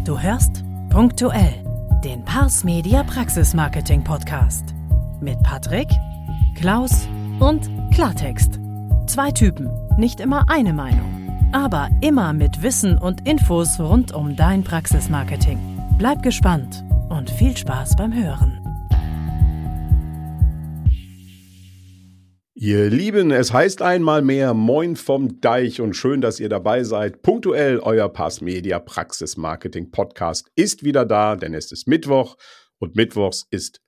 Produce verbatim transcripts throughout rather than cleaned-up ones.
Du hörst Punktuell, den Pars Media Praxis Marketing Podcast. Mit Patrick, Klaus und Klartext. Zwei Typen, nicht immer eine Meinung, aber immer mit Wissen und Infos rund um dein Praxismarketing. Bleib gespannt und viel Spaß beim Hören. Ihr Lieben, es heißt einmal mehr Moin vom Deich und schön, dass ihr dabei seid. Punktuell, euer Pars Media Praxis Marketing Podcast ist wieder da, denn es ist Mittwoch und Mittwochs ist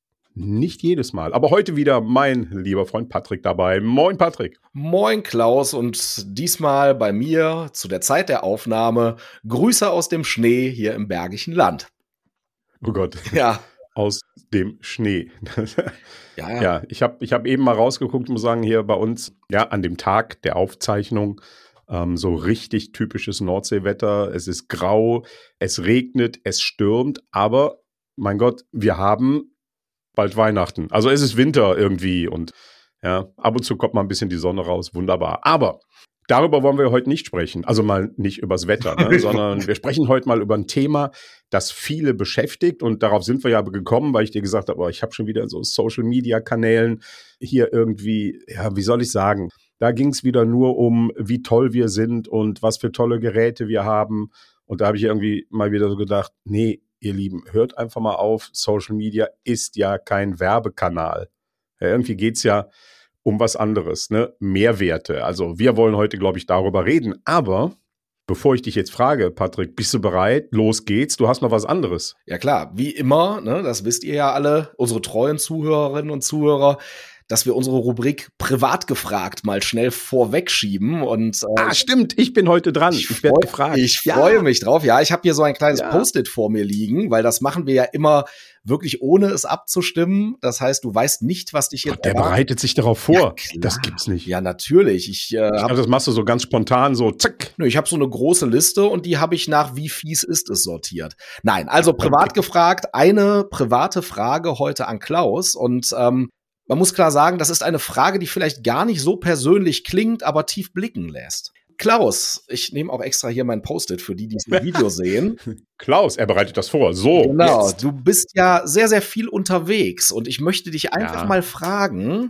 nicht jedes Mal, aber heute wieder mein lieber Freund Patrick dabei. Moin Patrick. Moin Klaus und diesmal bei mir zu der Zeit der Aufnahme Grüße aus dem Schnee hier im Bergischen Land. Oh Gott. Ja. Aus dem Schnee. Ja, ja. ja ich habe ich hab eben mal rausgeguckt, muss sagen, hier bei uns, ja, an dem Tag der Aufzeichnung, ähm, so richtig typisches Nordseewetter. Es ist grau, es regnet, es stürmt, aber mein Gott, wir haben bald Weihnachten. Also es ist Winter irgendwie und ja, ab und zu kommt mal ein bisschen die Sonne raus, wunderbar. Aber darüber wollen wir heute nicht sprechen, also mal nicht übers Wetter, ne? sondern wir sprechen heute mal über ein Thema, das viele beschäftigt und darauf sind wir ja gekommen, weil ich dir gesagt habe, oh, ich habe schon wieder so Social-Media-Kanälen hier irgendwie, ja, wie soll ich sagen, da ging es wieder nur um, wie toll wir sind und was für tolle Geräte wir haben und da habe ich irgendwie mal wieder so gedacht, nee, ihr Lieben, hört einfach mal auf, Social Media ist ja kein Werbekanal. Ja, irgendwie geht es ja um was anderes, ne? Mehrwerte. Also wir wollen heute, glaube ich, darüber reden. Aber bevor ich dich jetzt frage, Patrick, bist du bereit? Los geht's. Du hast noch was anderes. Ja klar, wie immer, ne, das wisst ihr ja alle, unsere treuen Zuhörerinnen und Zuhörer, dass wir unsere Rubrik Privat gefragt mal schnell vorwegschieben. Und, äh, ah, stimmt, ich bin heute dran. Ich, ich werde gefragt. Ich ja. freue mich drauf. Ja, ich habe hier so ein kleines ja. Post-it vor mir liegen, weil das machen wir ja immer wirklich ohne es abzustimmen. Das heißt, du weißt nicht, was dich jetzt Gott, der erwartet. bereitet sich darauf vor. Ja, das gibt's nicht. Ja, natürlich. Ich, äh, ich hab, das machst du so ganz spontan, so zack. Nö, ich habe so eine große Liste und die habe ich nach wie fies ist es sortiert. Nein, also privat okay. gefragt, eine private Frage heute an Klaus und ähm, man muss klar sagen, das ist eine Frage, die vielleicht gar nicht so persönlich klingt, aber tief blicken lässt. Klaus, ich nehme auch extra hier mein Post-it für die, die es im Video sehen. Klaus, er bereitet das vor. So, genau. Jetzt. Du bist ja sehr, sehr viel unterwegs und ich möchte dich einfach ja. mal fragen,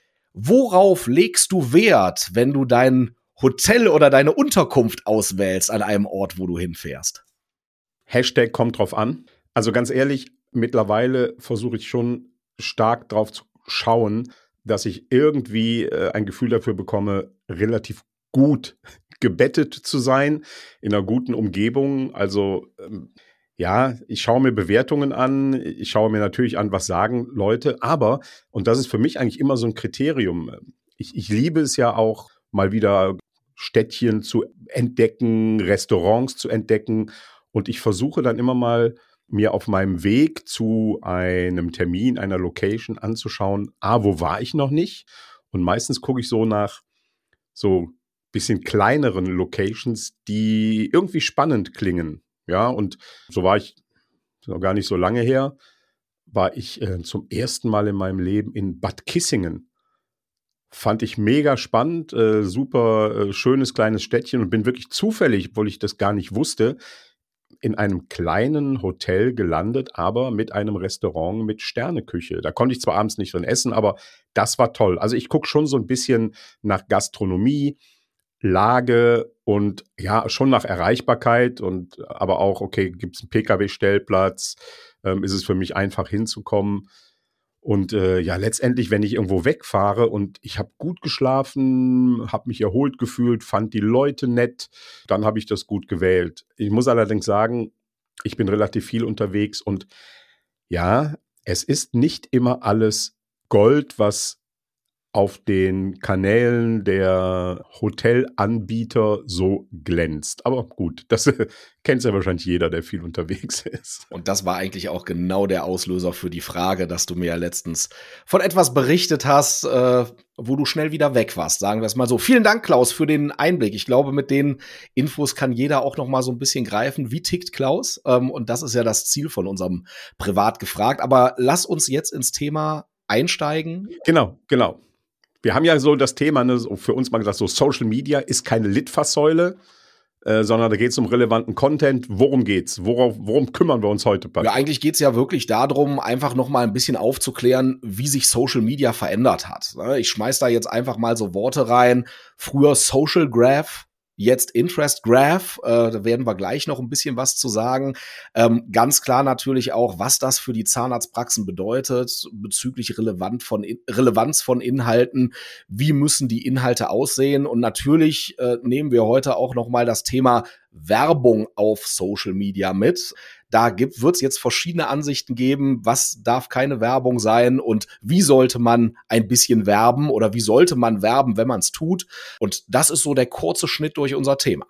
worauf legst du Wert, wenn du dein Hotel oder deine Unterkunft auswählst an einem Ort, wo du hinfährst? Hashtag kommt drauf an. Also ganz ehrlich, mittlerweile versuche ich schon stark drauf zu schauen, dass ich irgendwie äh, ein Gefühl dafür bekomme, relativ gut gebettet zu sein, in einer guten Umgebung. Also ähm, ja, ich schaue mir Bewertungen an, ich schaue mir natürlich an, was sagen Leute, aber, und das ist für mich eigentlich immer so ein Kriterium, ich, ich liebe es ja auch, mal wieder Städtchen zu entdecken, Restaurants zu entdecken und ich versuche dann immer mal mir auf meinem Weg zu einem Termin, einer Location anzuschauen, ah, wo war ich noch nicht? Und meistens gucke ich so nach so bisschen kleineren Locations, die irgendwie spannend klingen. Ja, und so war ich, noch gar nicht so lange her, war ich äh, zum ersten Mal in meinem Leben in Bad Kissingen. Fand ich mega spannend, äh, super äh, schönes kleines Städtchen und bin wirklich zufällig, obwohl ich das gar nicht wusste, in einem kleinen Hotel gelandet, aber mit einem Restaurant mit Sterneküche. Da konnte ich zwar abends nicht drin essen, aber das war toll. Also ich gucke schon so ein bisschen nach Gastronomie, Lage und ja, schon nach Erreichbarkeit und aber auch, okay, gibt es einen P K W-Stellplatz, ähm, ist es für mich einfach hinzukommen. Und äh, ja, letztendlich, wenn ich irgendwo wegfahre und ich habe gut geschlafen, habe mich erholt gefühlt, fand die Leute nett, dann habe ich das gut gewählt. Ich muss allerdings sagen, ich bin relativ viel unterwegs und ja, es ist nicht immer alles Gold, was auf den Kanälen der Hotelanbieter so glänzt. Aber gut, das kennt ja wahrscheinlich jeder, der viel unterwegs ist. Und das war eigentlich auch genau der Auslöser für die Frage, dass du mir ja letztens von etwas berichtet hast, äh, wo du schnell wieder weg warst, sagen wir es mal so. Vielen Dank, Klaus, für den Einblick. Ich glaube, mit den Infos kann jeder auch noch mal so ein bisschen greifen, wie tickt Klaus? Ähm, und das ist ja das Ziel von unserem Privat gefragt. Aber lass uns jetzt ins Thema einsteigen. Genau, genau. Wir haben ja so das Thema, ne, für uns mal gesagt, so Social Media ist keine Litfaßsäule. äh, sondern da geht es um relevanten Content. Worum geht's? Worauf, worum kümmern wir uns heute? Ja, eigentlich geht's ja wirklich darum, einfach noch mal ein bisschen aufzuklären, wie sich Social Media verändert hat. Ich schmeiß da jetzt einfach mal so Worte rein. Früher Social Graph, jetzt Interest Graph, äh, da werden wir gleich noch ein bisschen was zu sagen. Ähm, ganz klar natürlich auch, was das für die Zahnarztpraxen bedeutet, bezüglich relevant von, Relevanz von Inhalten, wie müssen die Inhalte aussehen. Und natürlich äh, nehmen wir heute auch noch mal das Thema Werbung auf Social Media mit. Da gibt, wird es jetzt verschiedene Ansichten geben, was darf keine Werbung sein und wie sollte man ein bisschen werben oder wie sollte man werben, wenn man es tut. Und das ist so der kurze Schnitt durch unser Thema.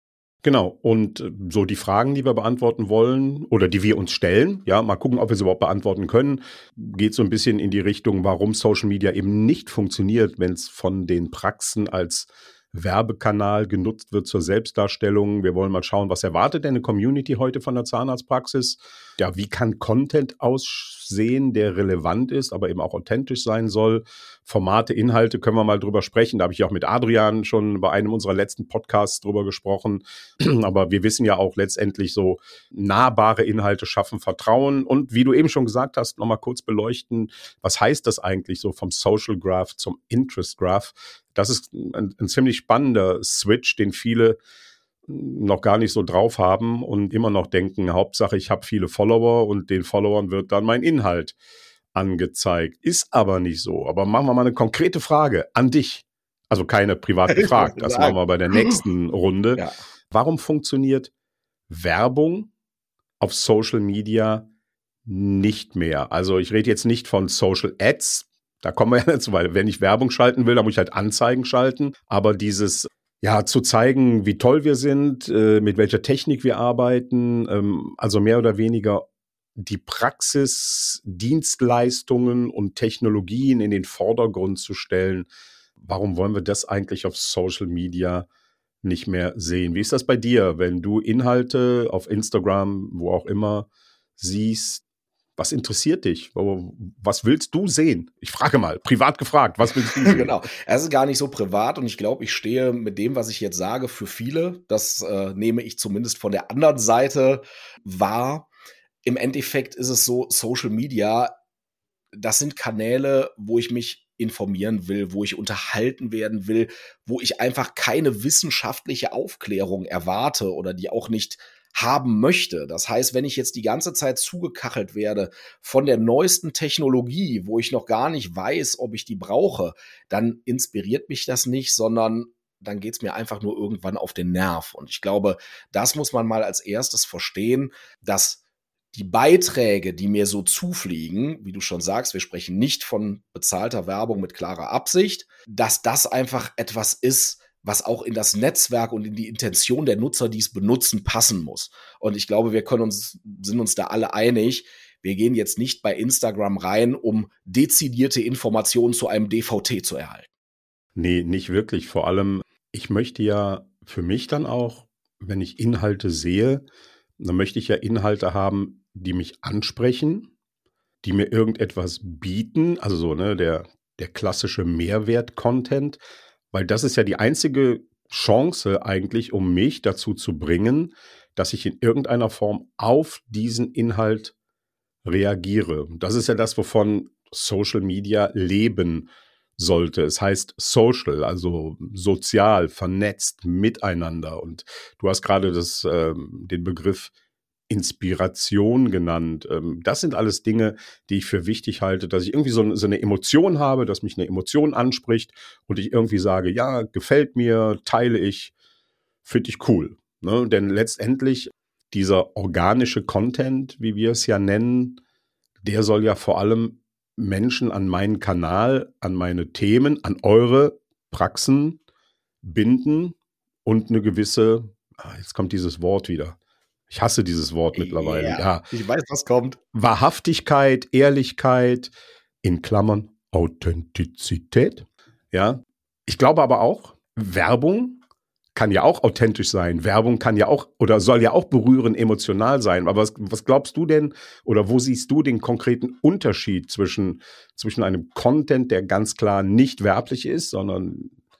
Genau, und so die Fragen, die wir beantworten wollen oder die wir uns stellen, ja, mal gucken, ob wir sie überhaupt beantworten können, geht so ein bisschen in die Richtung, warum Social Media eben nicht funktioniert, wenn es von den Praxen als Werbekanal genutzt wird zur Selbstdarstellung. Wir wollen mal schauen, was erwartet denn eine Community heute von der Zahnarztpraxis? Ja, wie kann Content aussehen, der relevant ist, aber eben auch authentisch sein soll? Formate, Inhalte, können wir mal drüber sprechen. Da habe ich auch mit Adrian schon bei einem unserer letzten Podcasts drüber gesprochen. Aber wir wissen ja auch letztendlich so, nahbare Inhalte schaffen Vertrauen. Und wie du eben schon gesagt hast, nochmal kurz beleuchten, was heißt das eigentlich so vom Social Graph zum Interest Graph? Das ist ein, ein ziemlich spannender Switch, den viele noch gar nicht so drauf haben und immer noch denken, Hauptsache ich habe viele Follower und den Followern wird dann mein Inhalt angezeigt. Ist aber nicht so. Aber machen wir mal eine konkrete Frage an dich. Also keine privat gefragt. Das machen wir bei der nächsten Runde. Ja. Warum funktioniert Werbung auf Social Media nicht mehr? Also ich rede jetzt nicht von Social Ads. Da kommen wir ja nicht zu, weil wenn ich Werbung schalten will, dann muss ich halt Anzeigen schalten. Aber dieses, ja, zu zeigen, wie toll wir sind, äh, mit welcher Technik wir arbeiten, ähm, also mehr oder weniger die Praxis, Dienstleistungen und Technologien in den Vordergrund zu stellen. Warum wollen wir das eigentlich auf Social Media nicht mehr sehen? Wie ist das bei dir, wenn du Inhalte auf Instagram, wo auch immer, siehst? Was interessiert dich? Was willst du sehen? Ich frage mal, privat gefragt, was willst du sehen? Genau, es ist gar nicht so privat und ich glaube, ich stehe mit dem, was ich jetzt sage, für viele. Das äh, nehme ich zumindest von der anderen Seite wahr. Im Endeffekt ist es so, Social Media, das sind Kanäle, wo ich mich informieren will, wo ich unterhalten werden will, wo ich einfach keine wissenschaftliche Aufklärung erwarte oder die auch nicht haben möchte. Das heißt, wenn ich jetzt die ganze Zeit zugekachelt werde von der neuesten Technologie, wo ich noch gar nicht weiß, ob ich die brauche, dann inspiriert mich das nicht, sondern dann geht es mir einfach nur irgendwann auf den Nerv. Und ich glaube, das muss man mal als erstes verstehen, dass die Beiträge, die mir so zufliegen, wie du schon sagst, wir sprechen nicht von bezahlter Werbung mit klarer Absicht, dass das einfach etwas ist, was auch in das Netzwerk und in die Intention der Nutzer, die es benutzen, passen muss. Und ich glaube, wir können uns, sind uns da alle einig, wir gehen jetzt nicht bei Instagram rein, um dezidierte Informationen zu einem D V T zu erhalten. Nee, nicht wirklich. Vor allem, ich möchte ja für mich dann auch, wenn ich Inhalte sehe, dann möchte ich ja Inhalte haben, die mich ansprechen, die mir irgendetwas bieten, also so, ne, der, der klassische Mehrwert-Content, weil das ist ja die einzige Chance eigentlich, um mich dazu zu bringen, dass ich in irgendeiner Form auf diesen Inhalt reagiere. Das ist ja das, wovon Social Media leben sollte. Es heißt social, also sozial, vernetzt, miteinander. Und du hast gerade das, ähm, den Begriff Inspiration genannt. Ähm, das sind alles Dinge, die ich für wichtig halte, dass ich irgendwie so, so eine Emotion habe, dass mich eine Emotion anspricht und ich irgendwie sage, ja, gefällt mir, teile ich, finde ich cool. Ne? Denn letztendlich dieser organische Content, wie wir es ja nennen, der soll ja vor allem Menschen an meinen Kanal, an meine Themen, an eure Praxen binden und eine gewisse, ah, jetzt kommt dieses Wort wieder, ich hasse dieses Wort mittlerweile. Yeah, ja. Ich weiß, was kommt. Wahrhaftigkeit, Ehrlichkeit, in Klammern Authentizität. Ja. Ich glaube aber auch, Werbung kann ja auch authentisch sein. Werbung kann ja auch oder soll ja auch berühren, emotional sein. Aber was, was glaubst du denn oder wo siehst du den konkreten Unterschied zwischen, zwischen einem Content, der ganz klar nicht werblich ist, sondern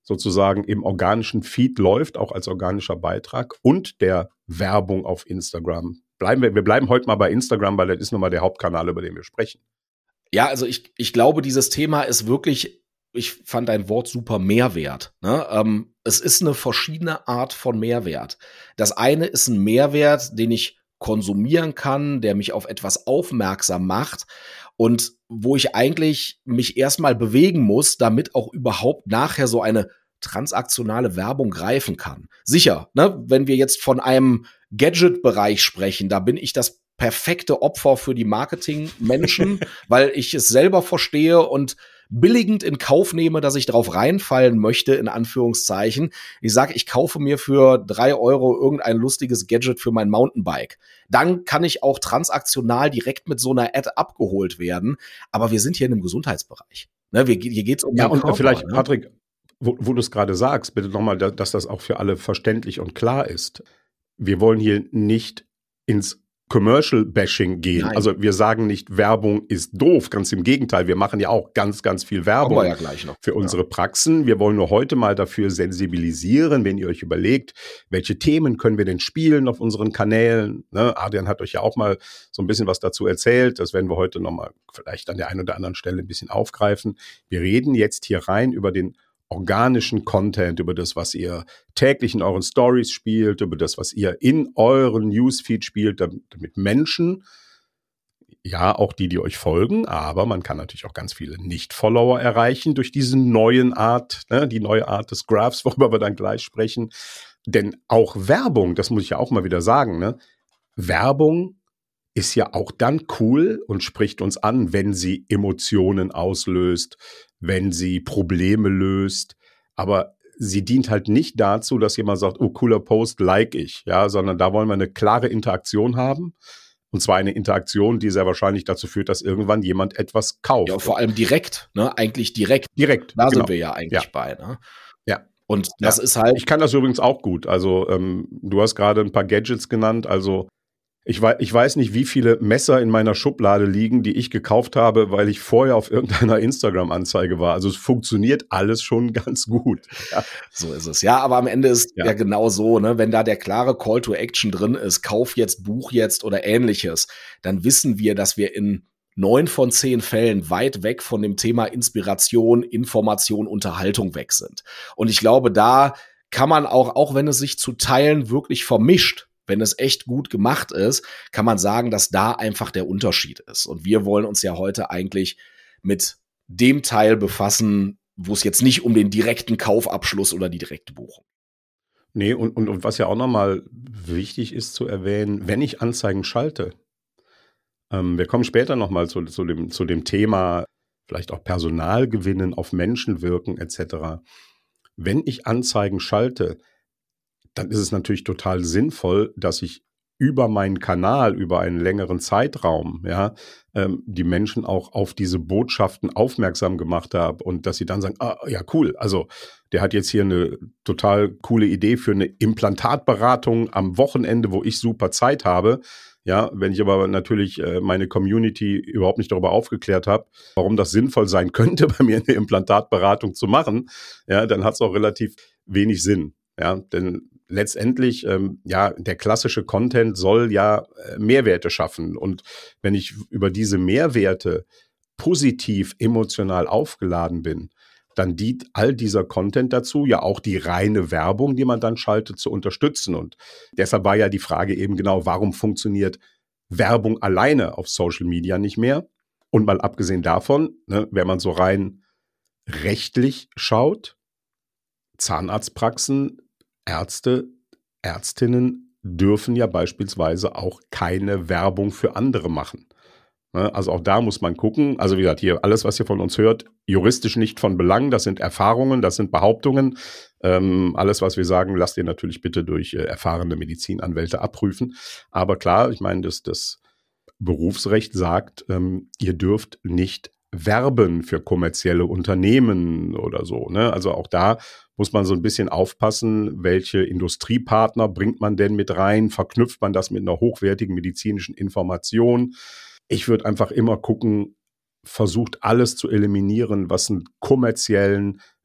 sozusagen im organischen Feed läuft, auch als organischer Beitrag und der Werbung auf Instagram. Bleiben wir, wir bleiben heute mal bei Instagram, weil das ist nun mal der Hauptkanal, über den wir sprechen. Ja, also ich, ich glaube, dieses Thema ist wirklich, ich fand dein Wort super, Mehrwert. Ne? Ähm, es ist eine verschiedene Art von Mehrwert. Das eine ist ein Mehrwert, den ich konsumieren kann, der mich auf etwas aufmerksam macht und wo ich eigentlich mich erstmal bewegen muss, damit auch überhaupt nachher so eine transaktionale Werbung greifen kann. Sicher, ne, wenn wir jetzt von einem Gadget-Bereich sprechen, da bin ich das perfekte Opfer für die Marketing-Menschen, weil ich es selber verstehe und billigend in Kauf nehme, dass ich drauf reinfallen möchte, in Anführungszeichen. Ich sage, ich kaufe mir für drei Euro irgendein lustiges Gadget für mein Mountainbike. Dann kann ich auch transaktional direkt mit so einer Ad abgeholt werden. Aber wir sind hier in einem Gesundheitsbereich. Ne, wir, hier geht's um ja, den und Körper, vielleicht, ne? Patrick, wo, wo du es gerade sagst, bitte nochmal, dass das auch für alle verständlich und klar ist. Wir wollen hier nicht ins Commercial-Bashing gehen. Nein. Also wir sagen nicht, Werbung ist doof, ganz im Gegenteil. Wir machen ja auch ganz, ganz viel Werbung Kommen wir ja gleich noch. für unsere Praxen. Wir wollen nur heute mal dafür sensibilisieren, wenn ihr euch überlegt, welche Themen können wir denn spielen auf unseren Kanälen. Ne? Adrian hat euch ja auch mal so ein bisschen was dazu erzählt. Das werden wir heute nochmal vielleicht an der einen oder anderen Stelle ein bisschen aufgreifen. Wir reden jetzt hier rein über den organischen Content, über das, was ihr täglich in euren Stories spielt, über das, was ihr in euren Newsfeed spielt, damit Menschen, ja, auch die, die euch folgen, aber man kann natürlich auch ganz viele Nicht-Follower erreichen durch diese neuen Art, ne, die neue Art des Graphs, worüber wir dann gleich sprechen. Denn auch Werbung, das muss ich ja auch mal wieder sagen, ne, Werbung ist ja auch dann cool und spricht uns an, wenn sie Emotionen auslöst, wenn sie Probleme löst. Aber sie dient halt nicht dazu, dass jemand sagt, oh, cooler Post, like ich, ja, sondern da wollen wir eine klare Interaktion haben. Und zwar eine Interaktion, die sehr wahrscheinlich dazu führt, dass irgendwann jemand etwas kauft. Ja, vor allem direkt, ne? Eigentlich direkt. Direkt. Da genau. sind wir ja eigentlich ja. bei, ne? Ja. Und das ja. ist halt. Ich kann das übrigens auch gut. Also, ähm, du hast gerade ein paar Gadgets genannt. Also, Ich weiß, ich weiß nicht, wie viele Messer in meiner Schublade liegen, die ich gekauft habe, weil ich vorher auf irgendeiner Instagram-Anzeige war. Also es funktioniert alles schon ganz gut. Ja. So ist es. Ja, aber am Ende ist ja, ja genau so, ne? Wenn da der klare Call to Action drin ist, kauf jetzt, buch jetzt oder ähnliches, dann wissen wir, dass wir in neun von zehn Fällen weit weg von dem Thema Inspiration, Information, Unterhaltung weg sind. Und ich glaube, da kann man auch, auch wenn es sich zu Teilen wirklich vermischt, wenn es echt gut gemacht ist, kann man sagen, dass da einfach der Unterschied ist. Und wir wollen uns ja heute eigentlich mit dem Teil befassen, wo es jetzt nicht um den direkten Kaufabschluss oder die direkte Buchung. Nee, und, und, und was ja auch nochmal wichtig ist zu erwähnen, wenn ich Anzeigen schalte, ähm, wir kommen später nochmal zu, zu, dem, zu dem Thema, vielleicht auch Personal gewinnen, auf Menschen wirken et cetera. Wenn ich Anzeigen schalte, dann ist es natürlich total sinnvoll, dass ich über meinen Kanal, über einen längeren Zeitraum, ja, ähm, die Menschen auch auf diese Botschaften aufmerksam gemacht habe und dass sie dann sagen, ah, ja, cool, also der hat jetzt hier eine total coole Idee für eine Implantatberatung am Wochenende, wo ich super Zeit habe. Ja, wenn ich aber natürlich äh, meine Community überhaupt nicht darüber aufgeklärt habe, warum das sinnvoll sein könnte, bei mir eine Implantatberatung zu machen, ja, dann hat es auch relativ wenig Sinn. Ja, denn letztendlich, ähm, ja, der klassische Content soll ja äh, Mehrwerte schaffen. Und wenn ich über diese Mehrwerte positiv emotional aufgeladen bin, dann dient all dieser Content dazu, ja auch die reine Werbung, die man dann schaltet, zu unterstützen. Und deshalb war ja die Frage eben genau, warum funktioniert Werbung alleine auf Social Media nicht mehr? Und mal abgesehen davon, ne, wenn man so rein rechtlich schaut, Zahnarztpraxen, Ärzte, Ärztinnen dürfen ja beispielsweise auch keine Werbung für andere machen. Also auch da muss man gucken. Also wie gesagt, hier alles, was ihr von uns hört, juristisch nicht von Belang. Das sind Erfahrungen, das sind Behauptungen. Ähm, alles, was wir sagen, lasst ihr natürlich bitte durch äh, erfahrene Medizinanwälte abprüfen. Aber klar, ich meine, das, das Berufsrecht sagt, ähm, ihr dürft nicht werben für kommerzielle Unternehmen oder so, ne? Also auch da muss man so ein bisschen aufpassen, welche Industriepartner bringt man denn mit rein, verknüpft man das mit einer hochwertigen medizinischen Information. Ich würde einfach immer gucken, versucht alles zu eliminieren, was einen kommerziellen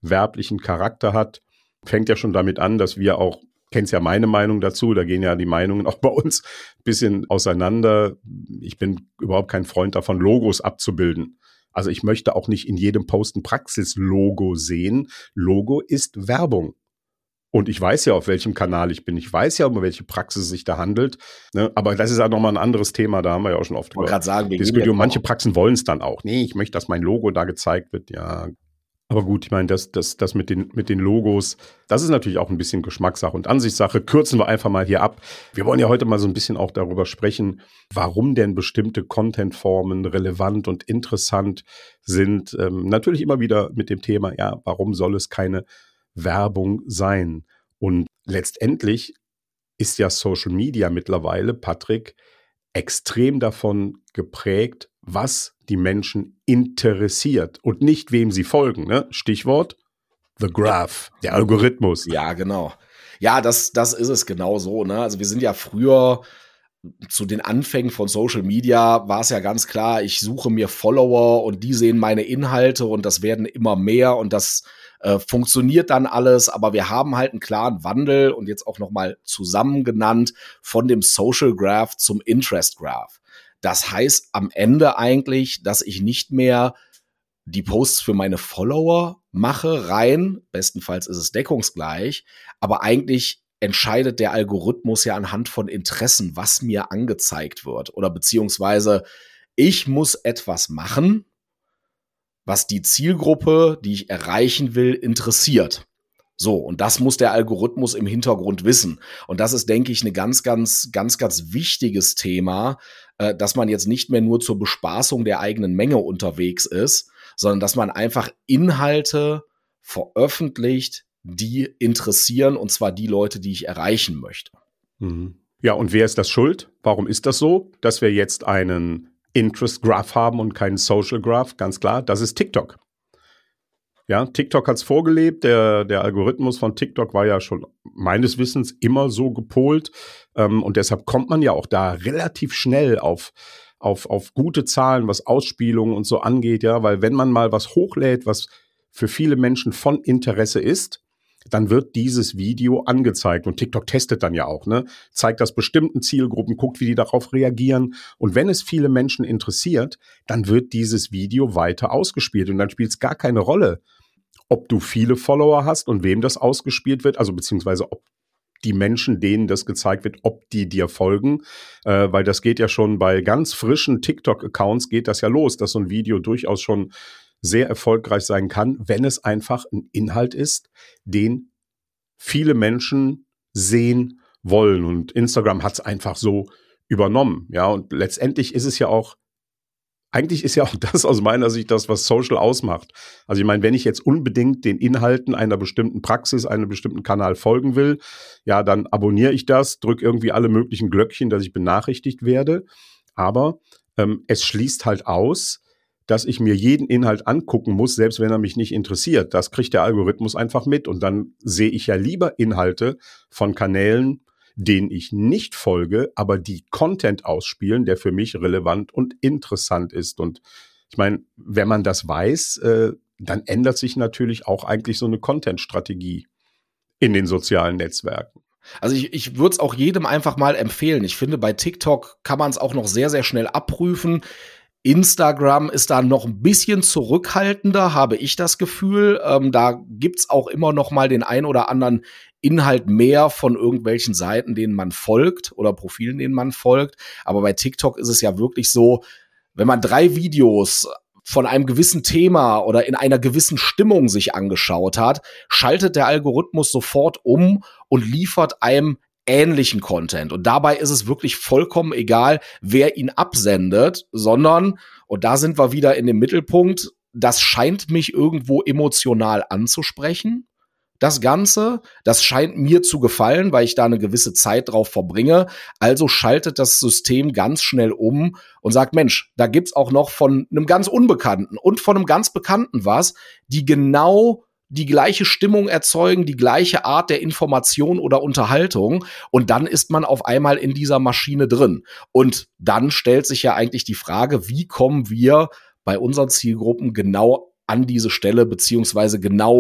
werblichen Charakter hat. Fängt ja schon damit an, dass wir auch, kennst ja meine Meinung dazu, da gehen ja die Meinungen auch bei uns ein bisschen auseinander. Ich bin überhaupt kein Freund davon, Logos abzubilden. Also ich möchte auch nicht in jedem Post ein Praxis-Logo sehen. Logo ist Werbung. Und ich weiß ja, auf welchem Kanal ich bin. Ich weiß ja, um welche Praxis es sich da handelt. Ne? Aber das ist ja nochmal ein anderes Thema. Da haben wir ja auch schon oft drüber diskutiert. Manche Praxen wollen es dann auch. Nee, ich möchte, dass mein Logo da gezeigt wird. Ja, aber gut, ich meine, das, das, das mit den, mit den Logos, das ist natürlich auch ein bisschen Geschmackssache und Ansichtssache. Kürzen wir einfach mal hier ab. Wir wollen ja heute mal so ein bisschen auch darüber sprechen, warum denn bestimmte Contentformen relevant und interessant sind. Ähm, natürlich immer wieder mit dem Thema, ja, warum soll es keine Werbung sein? Und letztendlich ist ja Social Media mittlerweile, Patrick, extrem davon geprägt, was die Menschen interessiert und nicht wem sie folgen. Ne? Stichwort The Graph, der Algorithmus. Ja, genau. Ja, das, das ist es genau so. Ne? Also wir sind ja früher zu den Anfängen von Social Media war es ja ganz klar, ich suche mir Follower und die sehen meine Inhalte und das werden immer mehr und das äh, funktioniert dann alles, aber wir haben halt einen klaren Wandel und jetzt auch nochmal zusammen genannt von dem Social Graph zum Interest Graph. Das heißt am Ende eigentlich, dass ich nicht mehr die Posts für meine Follower mache, rein, bestenfalls ist es deckungsgleich, aber eigentlich entscheidet der Algorithmus ja anhand von Interessen, was mir angezeigt wird. Oder beziehungsweise ich muss etwas machen, was die Zielgruppe, die ich erreichen will, interessiert. So, und das muss der Algorithmus im Hintergrund wissen. Und das ist, denke ich, ein ganz, ganz, ganz, ganz wichtiges Thema, äh, dass man jetzt nicht mehr nur zur Bespaßung der eigenen Menge unterwegs ist, sondern dass man einfach Inhalte veröffentlicht, die interessieren, und zwar die Leute, die ich erreichen möchte. Mhm. Ja, und wer ist das schuld? Warum ist das so, dass wir jetzt einen Interest Graph haben und keinen Social Graph? Ganz klar, das ist TikTok. Ja, TikTok hat es vorgelebt. Der, der Algorithmus von TikTok war ja schon meines Wissens immer so gepolt. Ähm, und deshalb kommt man ja auch da relativ schnell auf, auf, auf gute Zahlen, was Ausspielungen und so angeht. Ja, weil wenn man mal was hochlädt, was für viele Menschen von Interesse ist, dann wird dieses Video angezeigt. Und TikTok testet dann ja auch, ne? Zeigt das bestimmten Zielgruppen, guckt, wie die darauf reagieren. Und wenn es viele Menschen interessiert, dann wird dieses Video weiter ausgespielt. Und dann spielt es gar keine Rolle, ob du viele Follower hast und wem das ausgespielt wird, also beziehungsweise ob die Menschen, denen das gezeigt wird, ob die dir folgen. Äh, weil das geht ja schon bei ganz frischen TikTok-Accounts geht das ja los, dass so ein Video durchaus schon sehr erfolgreich sein kann, wenn es einfach ein Inhalt ist, den viele Menschen sehen wollen. Und Instagram hat es einfach so übernommen. Ja, und letztendlich ist es ja auch, eigentlich ist ja auch das aus meiner Sicht das, was Social ausmacht. Also ich meine, wenn ich jetzt unbedingt den Inhalten einer bestimmten Praxis, einem bestimmten Kanal folgen will, ja, dann abonniere ich das, drücke irgendwie alle möglichen Glöckchen, dass ich benachrichtigt werde. Aber ähm, es schließt halt aus, dass ich mir jeden Inhalt angucken muss, selbst wenn er mich nicht interessiert. Das kriegt der Algorithmus einfach mit. Und dann sehe ich ja lieber Inhalte von Kanälen, denen ich nicht folge, aber die Content ausspielen, der für mich relevant und interessant ist. Und ich meine, wenn man das weiß, äh, dann ändert sich natürlich auch eigentlich so eine Content-Strategie in den sozialen Netzwerken. Also ich, ich würde es auch jedem einfach mal empfehlen. Ich finde, bei TikTok kann man es auch noch sehr, sehr schnell abprüfen. Instagram ist da noch ein bisschen zurückhaltender, habe ich das Gefühl. Ähm, da gibt's auch immer noch mal den ein oder anderen Inhalt mehr von irgendwelchen Seiten, denen man folgt oder Profilen, denen man folgt. Aber bei TikTok ist es ja wirklich so, wenn man drei Videos von einem gewissen Thema oder in einer gewissen Stimmung sich angeschaut hat, schaltet der Algorithmus sofort um und liefert einem ähnlichen Content. Und dabei ist es wirklich vollkommen egal, wer ihn absendet, sondern, und da sind wir wieder in dem Mittelpunkt, das scheint mich irgendwo emotional anzusprechen. Das Ganze, das scheint mir zu gefallen, weil ich da eine gewisse Zeit drauf verbringe. Also schaltet das System ganz schnell um und sagt, Mensch, da gibt's auch noch von einem ganz Unbekannten und von einem ganz Bekannten was, die genau die gleiche Stimmung erzeugen, die gleiche Art der Information oder Unterhaltung. Und dann ist man auf einmal in dieser Maschine drin. Und dann stellt sich ja eigentlich die Frage, wie kommen wir bei unseren Zielgruppen genau an diese Stelle, beziehungsweise genau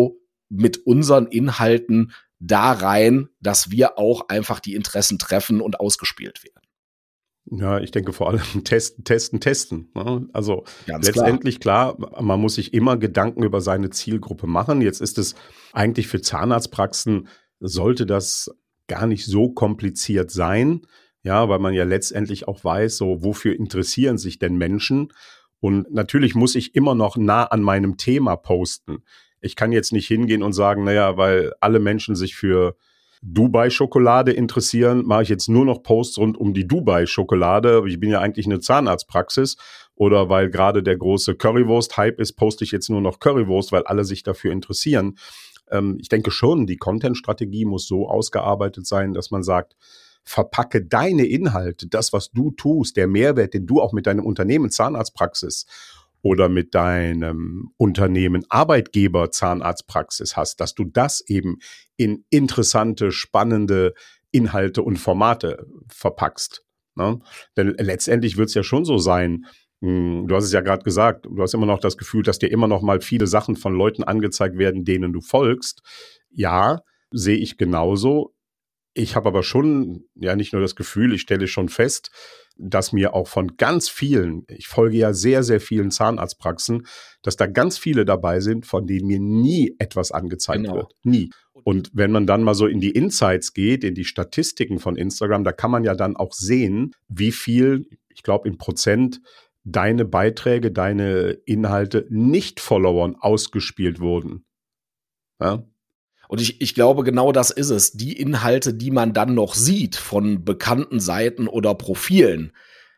mit unseren Inhalten da rein, dass wir auch einfach die Interessen treffen und ausgespielt werden. Ja, ich denke vor allem testen, testen, testen. Ne? Also Ganz letztendlich klar. klar, man muss sich immer Gedanken über seine Zielgruppe machen. Jetzt ist es eigentlich für Zahnarztpraxen, sollte das gar nicht so kompliziert sein. Ja, weil man ja letztendlich auch weiß, so wofür interessieren sich denn Menschen? Und natürlich muss ich immer noch nah an meinem Thema posten. Ich kann jetzt nicht hingehen und sagen, naja, weil alle Menschen sich für Dubai-Schokolade interessieren, mache ich jetzt nur noch Posts rund um die Dubai-Schokolade. Ich bin ja eigentlich eine Zahnarztpraxis. Oder weil gerade der große Currywurst-Hype ist, poste ich jetzt nur noch Currywurst, weil alle sich dafür interessieren. Ähm, ich denke schon, die Content-Strategie muss so ausgearbeitet sein, dass man sagt, verpacke deine Inhalte, das, was du tust, der Mehrwert, den du auch mit deinem Unternehmen Zahnarztpraxis oder mit deinem Unternehmen Arbeitgeber Zahnarztpraxis hast, dass du das eben in interessante, spannende Inhalte und Formate verpackst. Ne? Denn letztendlich wird es ja schon so sein, du hast es ja gerade gesagt, du hast immer noch das Gefühl, dass dir immer noch mal viele Sachen von Leuten angezeigt werden, denen du folgst. Ja, sehe ich genauso. Ich habe aber schon, ja nicht nur das Gefühl, ich stelle schon fest, dass mir auch von ganz vielen, ich folge ja sehr, sehr vielen Zahnarztpraxen, dass da ganz viele dabei sind, von denen mir nie etwas angezeigt Genau. wird. Nie. Und wenn man dann mal so in die Insights geht, in die Statistiken von Instagram, da kann man ja dann auch sehen, wie viel, ich glaube in Prozent, deine Beiträge, deine Inhalte Nicht-Followern ausgespielt wurden. Ja? Und ich, ich glaube, genau das ist es. Die Inhalte, die man dann noch sieht von bekannten Seiten oder Profilen,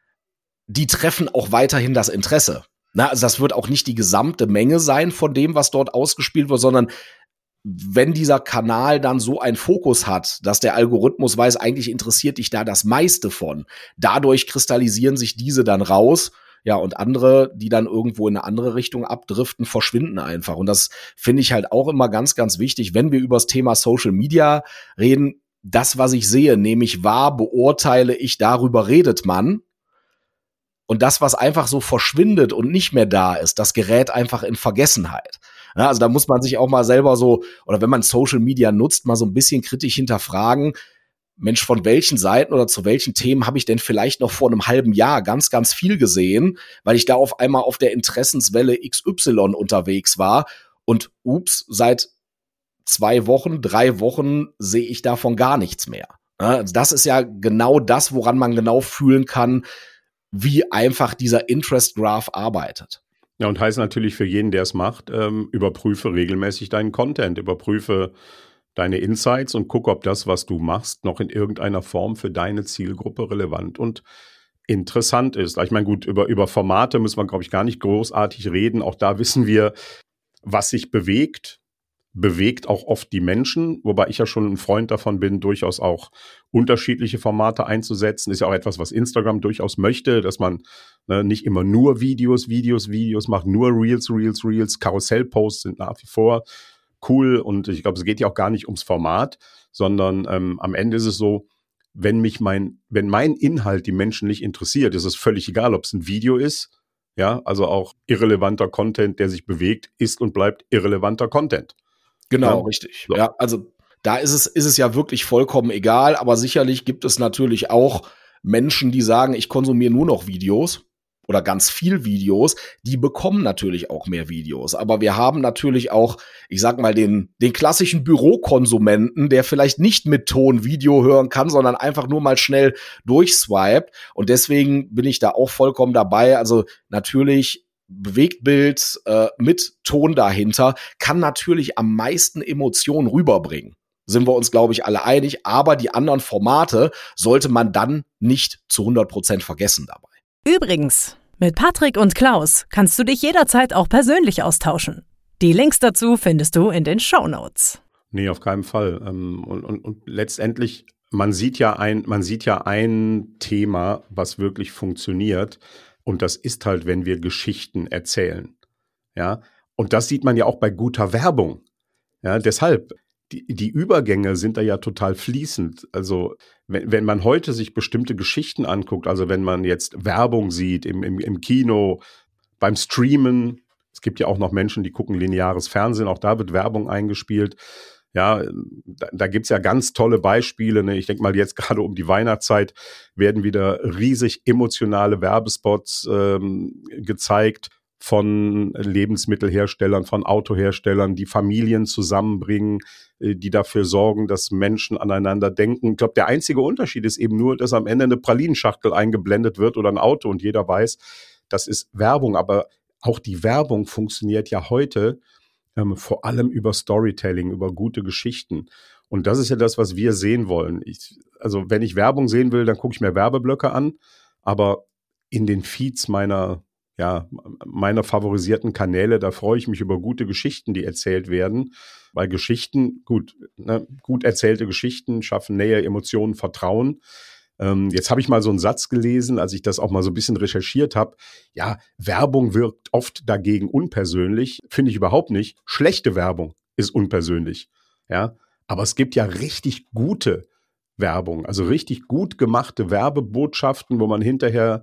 die treffen auch weiterhin das Interesse. Na, also das wird auch nicht die gesamte Menge sein von dem, was dort ausgespielt wird, sondern wenn dieser Kanal dann so einen Fokus hat, dass der Algorithmus weiß, eigentlich interessiert dich da das meiste von. Dadurch kristallisieren sich diese dann raus. Ja, und andere, die dann irgendwo in eine andere Richtung abdriften, verschwinden einfach. Und das finde ich halt auch immer ganz, ganz wichtig, wenn wir über das Thema Social Media reden. Das, was ich sehe, nehme ich wahr, beurteile ich, darüber redet man. Und das, was einfach so verschwindet und nicht mehr da ist, das gerät einfach in Vergessenheit. Ja, also da muss man sich auch mal selber so, oder wenn man Social Media nutzt, mal so ein bisschen kritisch hinterfragen, Mensch, von welchen Seiten oder zu welchen Themen habe ich denn vielleicht noch vor einem halben Jahr ganz, ganz viel gesehen, weil ich da auf einmal auf der Interessenswelle X Y unterwegs war und ups, seit zwei Wochen, drei Wochen sehe ich davon gar nichts mehr. Also das ist ja genau das, woran man genau fühlen kann, wie einfach dieser Interest Graph arbeitet. Ja, und heißt natürlich für jeden, der es macht, ähm, überprüfe regelmäßig deinen Content, überprüfe deine Insights und guck, ob das, was du machst, noch in irgendeiner Form für deine Zielgruppe relevant und interessant ist. Ich meine, gut, über, über Formate müssen wir, glaube ich, gar nicht großartig reden. Auch da wissen wir, was sich bewegt, bewegt auch oft die Menschen, wobei ich ja schon ein Freund davon bin, durchaus auch unterschiedliche Formate einzusetzen. Ist ja auch etwas, was Instagram durchaus möchte, dass man ne, nicht immer nur Videos, Videos, Videos macht, nur Reels, Reels, Reels. Karussellposts sind nach wie vor cool und ich glaube, es geht ja auch gar nicht ums Format, sondern ähm, am Ende ist es so, wenn mich mein, wenn mein Inhalt die Menschen nicht interessiert, ist es völlig egal, ob es ein Video ist, ja, also auch irrelevanter Content, der sich bewegt, ist und bleibt irrelevanter Content. Genau, ja? richtig. So. Ja, also da ist es, ist es ja wirklich vollkommen egal, aber sicherlich gibt es natürlich auch Menschen, die sagen, ich konsumiere nur noch Videos oder ganz viel Videos, die bekommen natürlich auch mehr Videos. Aber wir haben natürlich auch, ich sag mal, den, den klassischen Bürokonsumenten, der vielleicht nicht mit Ton Video hören kann, sondern einfach nur mal schnell durchswiped. Und deswegen bin ich da auch vollkommen dabei. Also natürlich Bewegtbild äh, mit Ton dahinter kann natürlich am meisten Emotionen rüberbringen. Sind wir uns, glaube ich, alle einig. Aber die anderen Formate sollte man dann nicht zu hundert Prozent vergessen dabei. Übrigens, mit Patrick und Klaus kannst du dich jederzeit auch persönlich austauschen. Die Links dazu findest du in den Shownotes. Nee, auf keinen Fall. Und, und, und letztendlich, man sieht ja ein, man sieht ja ein Thema, was wirklich funktioniert. Und das ist halt, wenn wir Geschichten erzählen. Ja, und das sieht man ja auch bei guter Werbung. Ja, deshalb, die, die Übergänge sind da ja total fließend. Also, wenn, wenn man heute sich bestimmte Geschichten anguckt, also wenn man jetzt Werbung sieht im, im, im Kino, beim Streamen, es gibt ja auch noch Menschen, die gucken lineares Fernsehen, auch da wird Werbung eingespielt. Ja, da, da gibt's ja ganz tolle Beispiele. Ne? Ich denke mal, jetzt gerade um die Weihnachtszeit werden wieder riesig emotionale Werbespots ähm, gezeigt von Lebensmittelherstellern, von Autoherstellern, die Familien zusammenbringen, äh, die dafür sorgen, dass Menschen aneinander denken. Ich glaube, der einzige Unterschied ist eben nur, dass am Ende eine Pralinenschachtel eingeblendet wird oder ein Auto und jeder weiß, das ist Werbung. Aber auch die Werbung funktioniert ja heute ähm, vor allem über Storytelling, über gute Geschichten. Und das ist ja das, was wir sehen wollen. Ich, also wenn ich Werbung sehen will, dann gucke ich mir Werbeblöcke an. Aber in den Feeds meiner, ja, meiner favorisierten Kanäle, da freue ich mich über gute Geschichten, die erzählt werden. Weil Geschichten, gut, ne, gut erzählte Geschichten schaffen Nähe, Emotionen, Vertrauen. Ähm, jetzt habe ich mal so einen Satz gelesen, als ich das auch mal so ein bisschen recherchiert habe. Ja, Werbung wirkt oft dagegen unpersönlich. Finde ich überhaupt nicht. Schlechte Werbung ist unpersönlich. Ja, aber es gibt ja richtig gute Werbung, also richtig gut gemachte Werbebotschaften, wo man hinterher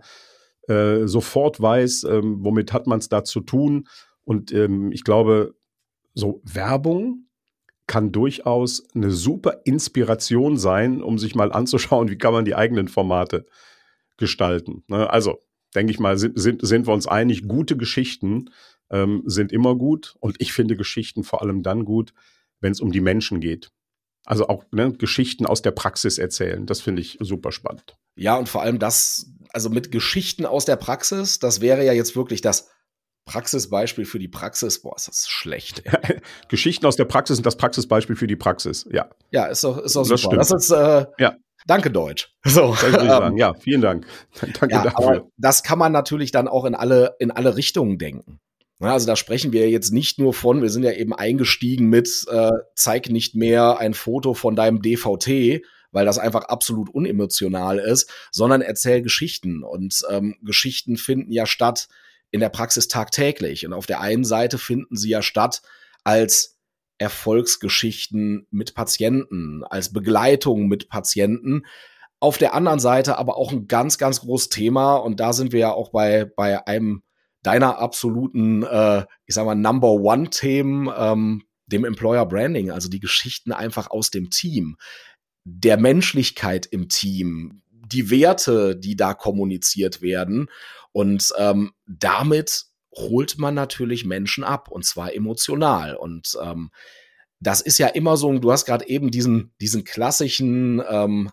äh, sofort weiß, ähm, womit hat man es da zu tun. Und ähm, ich glaube, so Werbung kann durchaus eine super Inspiration sein, um sich mal anzuschauen, wie kann man die eigenen Formate gestalten. Ne? Also, denke ich mal, sind, sind, sind wir uns einig, gute Geschichten ähm, sind immer gut. Und ich finde Geschichten vor allem dann gut, wenn es um die Menschen geht. Also auch ne, Geschichten aus der Praxis erzählen. Das finde ich super spannend. Ja, und vor allem das, also mit Geschichten aus der Praxis, das wäre ja jetzt wirklich das Praxisbeispiel für die Praxis. Boah, ist das schlecht. Geschichten aus der Praxis sind das Praxisbeispiel für die Praxis, ja. Ja, ist doch, ist doch das super. Stimmt. Das ist, äh, ja. Danke, Deutsch. So, das würde ich sagen. Ja, vielen Dank. Danke ja, dafür. Aber das kann man natürlich dann auch in alle, in alle Richtungen denken. Ja, also da sprechen wir jetzt nicht nur von, wir sind ja eben eingestiegen mit, äh, zeig nicht mehr ein Foto von deinem D V T, weil das einfach absolut unemotional ist, sondern erzähl Geschichten. Und ähm, Geschichten finden ja statt in der Praxis tagtäglich. Und auf der einen Seite finden sie ja statt als Erfolgsgeschichten mit Patienten, als Begleitung mit Patienten. Auf der anderen Seite aber auch ein ganz, ganz großes Thema. Und da sind wir ja auch bei, bei einem deiner absoluten, äh, ich sag mal, Number-One-Themen, ähm, dem Employer Branding, also die Geschichten einfach aus dem Team, der Menschlichkeit im Team, die Werte, die da kommuniziert werden. Und ähm, damit holt man natürlich Menschen ab, und zwar emotional. Und ähm, das ist ja immer so, du hast gerade eben diesen, diesen klassischen ähm,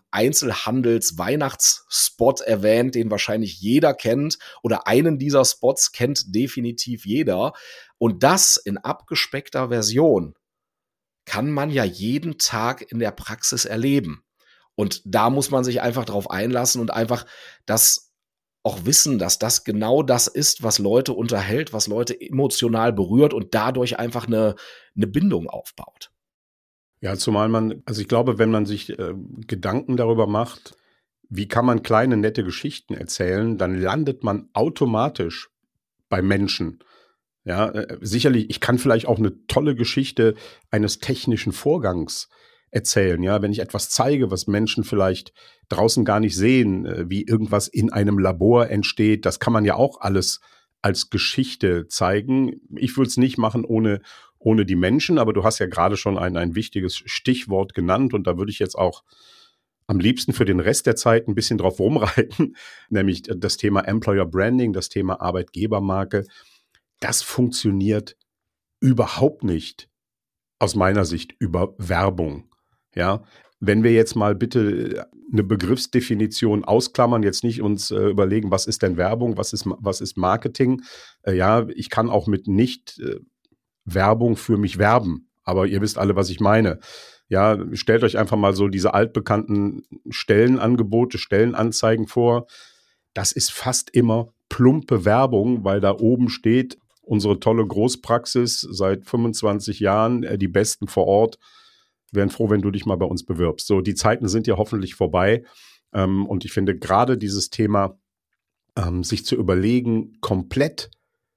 Einzelhandels-Weihnachtsspot erwähnt, den wahrscheinlich jeder kennt, oder einen dieser Spots kennt definitiv jeder. Und das in abgespeckter Version kann man ja jeden Tag in der Praxis erleben. Und da muss man sich einfach drauf einlassen und einfach das auch wissen, dass das genau das ist, was Leute unterhält, was Leute emotional berührt und dadurch einfach eine, eine Bindung aufbaut. Ja, zumal man, also ich glaube, wenn man sich äh, Gedanken darüber macht, wie kann man kleine, nette Geschichten erzählen, dann landet man automatisch bei Menschen. Ja, äh, sicherlich, ich kann vielleicht auch eine tolle Geschichte eines technischen Vorgangs erzählen, ja, wenn ich etwas zeige, was Menschen vielleicht draußen gar nicht sehen, äh, wie irgendwas in einem Labor entsteht, das kann man ja auch alles als Geschichte zeigen. Ich würde es nicht machen ohne, ohne die Menschen, aber du hast ja gerade schon ein, ein wichtiges Stichwort genannt und da würde ich jetzt auch am liebsten für den Rest der Zeit ein bisschen drauf rumreiten, nämlich das Thema Employer Branding, das Thema Arbeitgebermarke. Das funktioniert überhaupt nicht aus meiner Sicht über Werbung. Ja, wenn wir jetzt mal bitte eine Begriffsdefinition ausklammern, jetzt nicht uns äh, überlegen, was ist denn Werbung, was ist, was ist Marketing. Äh, ja, ich kann auch mit nicht äh, Werbung für mich werben, aber ihr wisst alle, was ich meine. Ja, stellt euch einfach mal so diese altbekannten Stellenangebote, Stellenanzeigen vor. Das ist fast immer plumpe Werbung, weil da oben steht, unsere tolle Großpraxis seit fünfundzwanzig Jahren, äh, die Besten vor Ort. Wir wären froh, wenn du dich mal bei uns bewirbst. So, die Zeiten sind ja hoffentlich vorbei. Ähm, und ich finde gerade dieses Thema, ähm, sich zu überlegen, komplett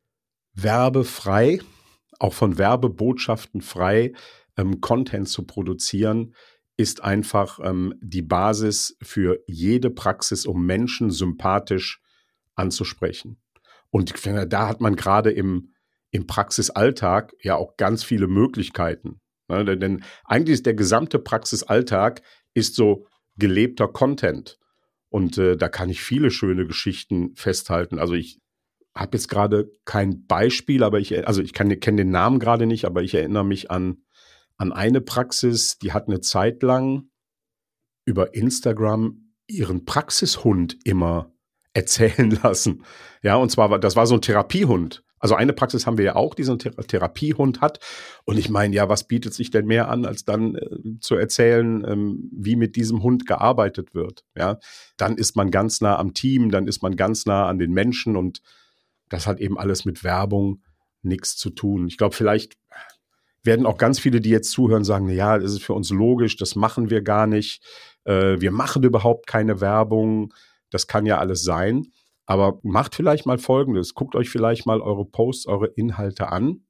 werbefrei, auch von Werbebotschaften frei, ähm, Content zu produzieren, ist einfach ähm, die Basis für jede Praxis, um Menschen sympathisch anzusprechen. Und ich finde, da hat man gerade im im Praxisalltag ja auch ganz viele Möglichkeiten. Ne? Denn, denn eigentlich ist der gesamte Praxisalltag ist so gelebter Content. Und äh, da kann ich viele schöne Geschichten festhalten. Also ich habe jetzt gerade kein Beispiel, aber ich, also ich kenne den Namen gerade nicht, aber ich erinnere mich an, an eine Praxis, die hat eine Zeit lang über Instagram ihren Praxishund immer erzählen lassen. Ja, und zwar, das war so ein Therapiehund. Also eine Praxis haben wir ja auch, die so einen Thera- Therapiehund hat. Und ich meine, ja, was bietet sich denn mehr an, als dann äh, zu erzählen, ähm, wie mit diesem Hund gearbeitet wird. Ja, dann ist man ganz nah am Team, dann ist man ganz nah an den Menschen und das hat eben alles mit Werbung nichts zu tun. Ich glaube, vielleicht werden auch ganz viele, die jetzt zuhören, sagen, na ja, das ist für uns logisch, das machen wir gar nicht. Äh, wir machen überhaupt keine Werbung. Das kann ja alles sein. Aber macht vielleicht mal Folgendes. Guckt euch vielleicht mal eure Posts, eure Inhalte an.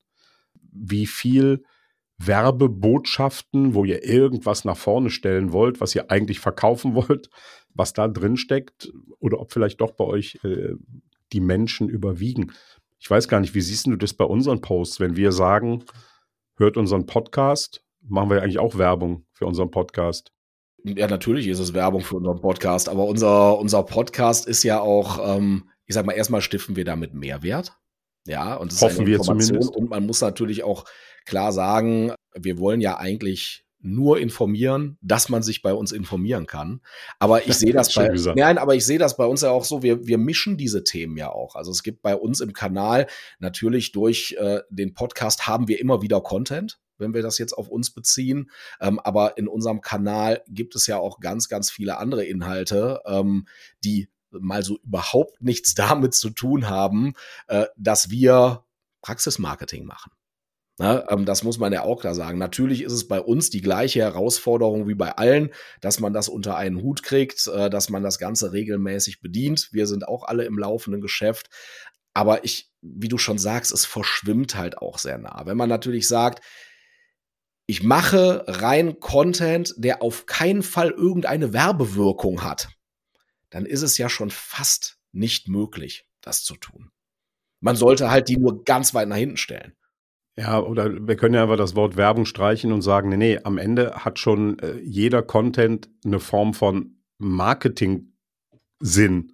Wie viel Werbebotschaften, wo ihr irgendwas nach vorne stellen wollt, was ihr eigentlich verkaufen wollt, was da drin steckt. Oder ob vielleicht doch bei euch äh, die Menschen überwiegen. Ich weiß gar nicht, wie siehst du das bei unseren Posts, wenn wir sagen, hört unseren Podcast, machen wir eigentlich auch Werbung für unseren Podcast. Ja, natürlich ist es Werbung für unseren Podcast, aber unser, unser Podcast ist ja auch, ähm, ich sag mal, erstmal stiften wir damit Mehrwert. Ja, und das ist Hoffen eine wir Information. zumindest. Und man muss natürlich auch klar sagen, wir wollen ja eigentlich nur informieren, dass man sich bei uns informieren kann. Aber ich sehe das Schön bei, gesagt. nein, aber ich sehe das bei uns ja auch so, wir, wir mischen diese Themen ja auch. Also es gibt bei uns im Kanal natürlich durch äh, den Podcast haben wir immer wieder Content, wenn wir das jetzt auf uns beziehen. Ähm, aber in unserem Kanal gibt es ja auch ganz, ganz viele andere Inhalte, ähm, die mal so überhaupt nichts damit zu tun haben, äh, dass wir Praxismarketing machen. Ne, ähm, das muss man ja auch klar sagen. Natürlich ist es bei uns die gleiche Herausforderung wie bei allen, dass man das unter einen Hut kriegt, äh, dass man das Ganze regelmäßig bedient. Wir sind auch alle im laufenden Geschäft. Aber ich, wie du schon sagst, es verschwimmt halt auch sehr nah. Wenn man natürlich sagt, ich mache rein Content, der auf keinen Fall irgendeine Werbewirkung hat, dann ist es ja schon fast nicht möglich, das zu tun. Man sollte halt die nur ganz weit nach hinten stellen. Ja, oder wir können ja einfach das Wort Werbung streichen und sagen, nee, nee, am Ende hat schon äh, jeder Content eine Form von Marketing-Sinn.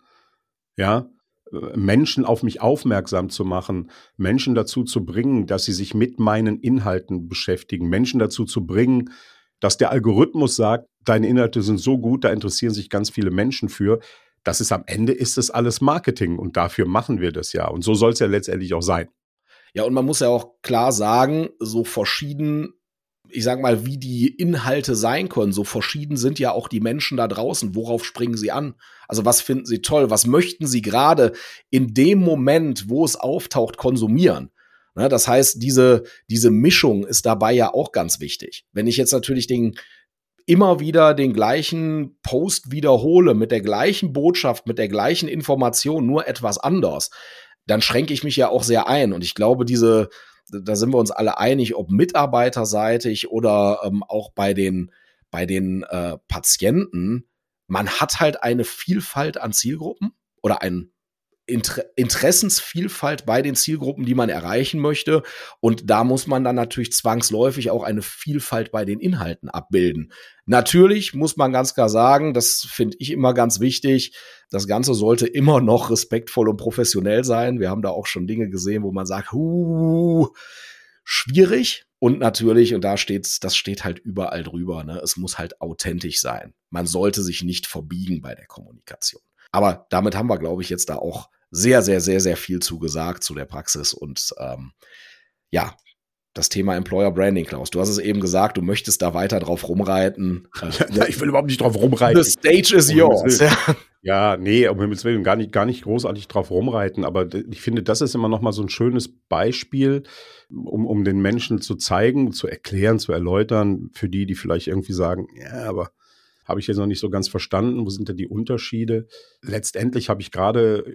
Ja, äh, Menschen auf mich aufmerksam zu machen, Menschen dazu zu bringen, dass sie sich mit meinen Inhalten beschäftigen, Menschen dazu zu bringen, dass der Algorithmus sagt, deine Inhalte sind so gut, da interessieren sich ganz viele Menschen für. Das ist am Ende ist es alles Marketing und dafür machen wir das ja. Und so soll es ja letztendlich auch sein. Ja, und man muss ja auch klar sagen, so verschieden, ich sag mal, wie die Inhalte sein können, so verschieden sind ja auch die Menschen da draußen. Worauf springen sie an? Also was finden sie toll? Was möchten sie gerade in dem Moment, wo es auftaucht, konsumieren? Ne, das heißt, diese, diese Mischung ist dabei ja auch ganz wichtig. Wenn ich jetzt natürlich den immer wieder den gleichen Post wiederhole, mit der gleichen Botschaft, mit der gleichen Information, nur etwas anders, dann schränke ich mich ja auch sehr ein. Und ich glaube, diese, da sind wir uns alle einig, ob mitarbeiterseitig oder ähm, auch bei den, bei den äh, Patienten, man hat halt eine Vielfalt an Zielgruppen oder ein Inter- Interessensvielfalt bei den Zielgruppen, die man erreichen möchte. Und da muss man dann natürlich zwangsläufig auch eine Vielfalt bei den Inhalten abbilden. Natürlich muss man ganz klar sagen, das finde ich immer ganz wichtig, das Ganze sollte immer noch respektvoll und professionell sein. Wir haben da auch schon Dinge gesehen, wo man sagt, huh, schwierig. Und natürlich, und da steht's, das steht halt überall drüber, ne, es muss halt authentisch sein. Man sollte sich nicht verbiegen bei der Kommunikation. Aber damit haben wir, glaube ich, jetzt da auch sehr, sehr, sehr, sehr viel zu gesagt zu der Praxis und ähm, ja, das Thema Employer Branding, Klaus. Du hast es eben gesagt, du möchtest da weiter drauf rumreiten. Ja, ich will überhaupt nicht drauf rumreiten. The stage is yours. Ja. Ja, nee, um Himmels Willen, gar nicht, gar nicht großartig drauf rumreiten, aber ich finde, das ist immer noch mal so ein schönes Beispiel, um, um den Menschen zu zeigen, zu erklären, zu erläutern, für die, die vielleicht irgendwie sagen, ja, aber habe ich jetzt noch nicht so ganz verstanden, wo sind da die Unterschiede? Letztendlich habe ich gerade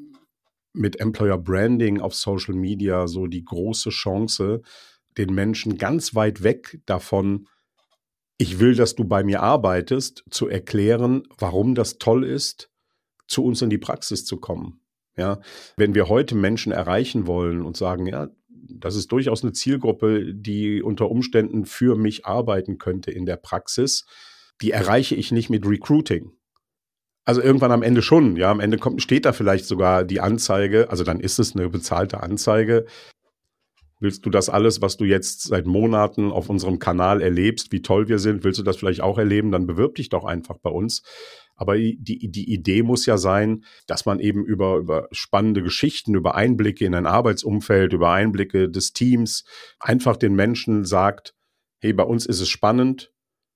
mit Employer Branding auf Social Media so die große Chance, den Menschen ganz weit weg davon, ich will, dass du bei mir arbeitest, zu erklären, warum das toll ist, zu uns in die Praxis zu kommen. Ja, wenn wir heute Menschen erreichen wollen und sagen, ja, das ist durchaus eine Zielgruppe, die unter Umständen für mich arbeiten könnte in der Praxis. Die erreiche ich nicht mit Recruiting. Also irgendwann am Ende schon, ja, am Ende kommt, steht da vielleicht sogar die Anzeige, also dann ist es eine bezahlte Anzeige. Willst du das alles, was du jetzt seit Monaten auf unserem Kanal erlebst, wie toll wir sind, willst du das vielleicht auch erleben, dann bewirb dich doch einfach bei uns. Aber die, die Idee muss ja sein, dass man eben über, über spannende Geschichten, über Einblicke in ein Arbeitsumfeld, über Einblicke des Teams einfach den Menschen sagt, hey, bei uns ist es spannend,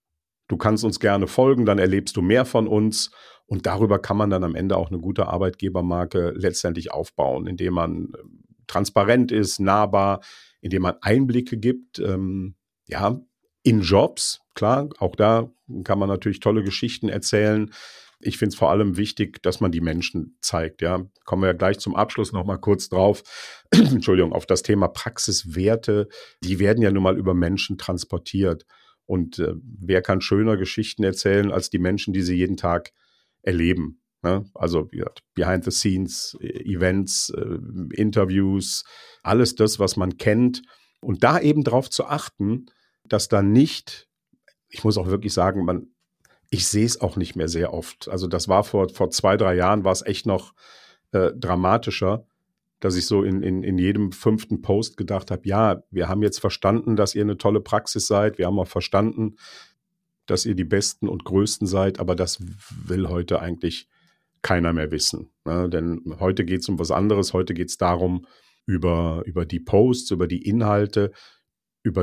du kannst uns gerne folgen, dann erlebst du mehr von uns. Und darüber kann man dann am Ende auch eine gute Arbeitgebermarke letztendlich aufbauen, indem man transparent ist, nahbar, indem man Einblicke gibt, ähm, ja, in Jobs. Klar, auch da kann man natürlich tolle Geschichten erzählen. Ich finde es vor allem wichtig, dass man die Menschen zeigt. Ja, kommen wir ja gleich zum Abschluss noch mal kurz drauf. Entschuldigung, auf das Thema Praxiswerte. Die werden ja nun mal über Menschen transportiert. Und äh, wer kann schöner Geschichten erzählen als die Menschen, die sie jeden Tag erleben? Ne? Also ja, Behind the Scenes, Events, äh, Interviews, alles das, was man kennt. Und da eben drauf zu achten, dass da nicht, ich muss auch wirklich sagen, man, ich sehe es auch nicht mehr sehr oft. Also das war vor, vor zwei, drei Jahren, war es echt noch äh, dramatischer, dass ich so in, in, in jedem fünften Post gedacht habe, ja, wir haben jetzt verstanden, dass ihr eine tolle Praxis seid. Wir haben auch verstanden, dass ihr die Besten und Größten seid. Aber das will heute eigentlich keiner mehr wissen. Ne? Denn heute geht es um was anderes. Heute geht es darum, über, über die Posts, über die Inhalte, über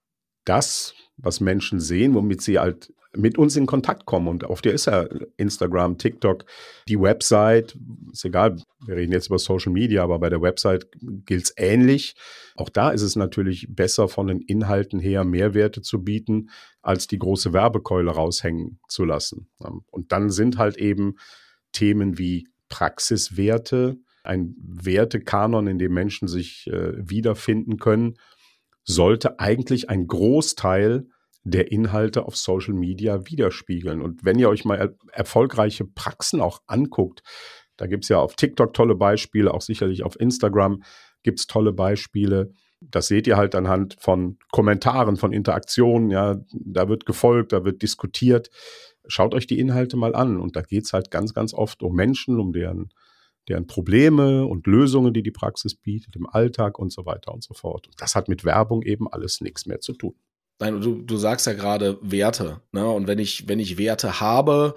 das, was Menschen sehen, womit sie halt mit uns in Kontakt kommen. Und auf der ist ja Instagram, TikTok, die Website, ist egal, wir reden jetzt über Social Media, aber bei der Website gilt es ähnlich. Auch da ist es natürlich besser, von den Inhalten her Mehrwerte zu bieten, als die große Werbekeule raushängen zu lassen. Und dann sind halt eben Themen wie Praxiswerte, ein Wertekanon, in dem Menschen sich äh, wiederfinden können, sollte eigentlich ein Großteil der Inhalte auf Social Media widerspiegeln. Und wenn ihr euch mal er- erfolgreiche Praxen auch anguckt, da gibt es ja auf TikTok tolle Beispiele, auch sicherlich auf Instagram gibt es tolle Beispiele. Das seht ihr halt anhand von Kommentaren, von Interaktionen. Ja, da wird gefolgt, da wird diskutiert. Schaut euch die Inhalte mal an. Und da geht es halt ganz, ganz oft um Menschen, um deren, deren Probleme und Lösungen, die die Praxis bietet, im Alltag und so weiter und so fort. Und das hat mit Werbung eben alles nichts mehr zu tun. Nein, du, du sagst ja gerade Werte, ne? Und wenn ich, wenn ich Werte habe,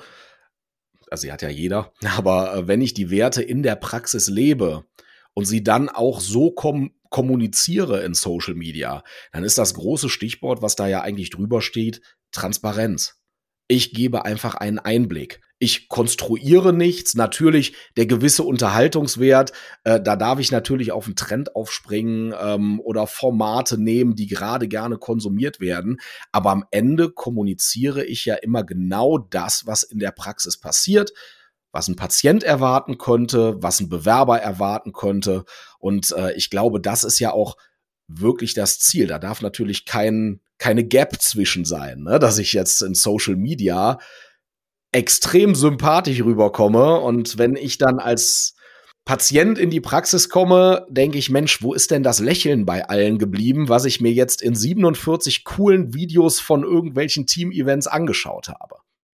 also die hat ja jeder, aber äh, wenn ich die Werte in der Praxis lebe und sie dann auch so kom- kommuniziere in Social Media, dann ist das große Stichwort, was da ja eigentlich drüber steht, Transparenz. Ich gebe einfach einen Einblick. Ich konstruiere nichts. Natürlich der gewisse Unterhaltungswert, äh, da darf ich natürlich auf einen Trend aufspringen ähm, oder Formate nehmen, die gerade gerne konsumiert werden. Aber am Ende kommuniziere ich ja immer genau das, was in der Praxis passiert, was ein Patient erwarten könnte, was ein Bewerber erwarten könnte. Und äh, ich glaube, das ist ja auch wirklich das Ziel. Da darf natürlich kein, keine Gap zwischen sein, ne? Dass ich jetzt in Social Media extrem sympathisch rüberkomme und wenn ich dann als Patient in die Praxis komme, denke ich, Mensch, wo ist denn das Lächeln bei allen geblieben, was ich mir jetzt in siebenundvierzig coolen Videos von irgendwelchen Team-Events angeschaut habe?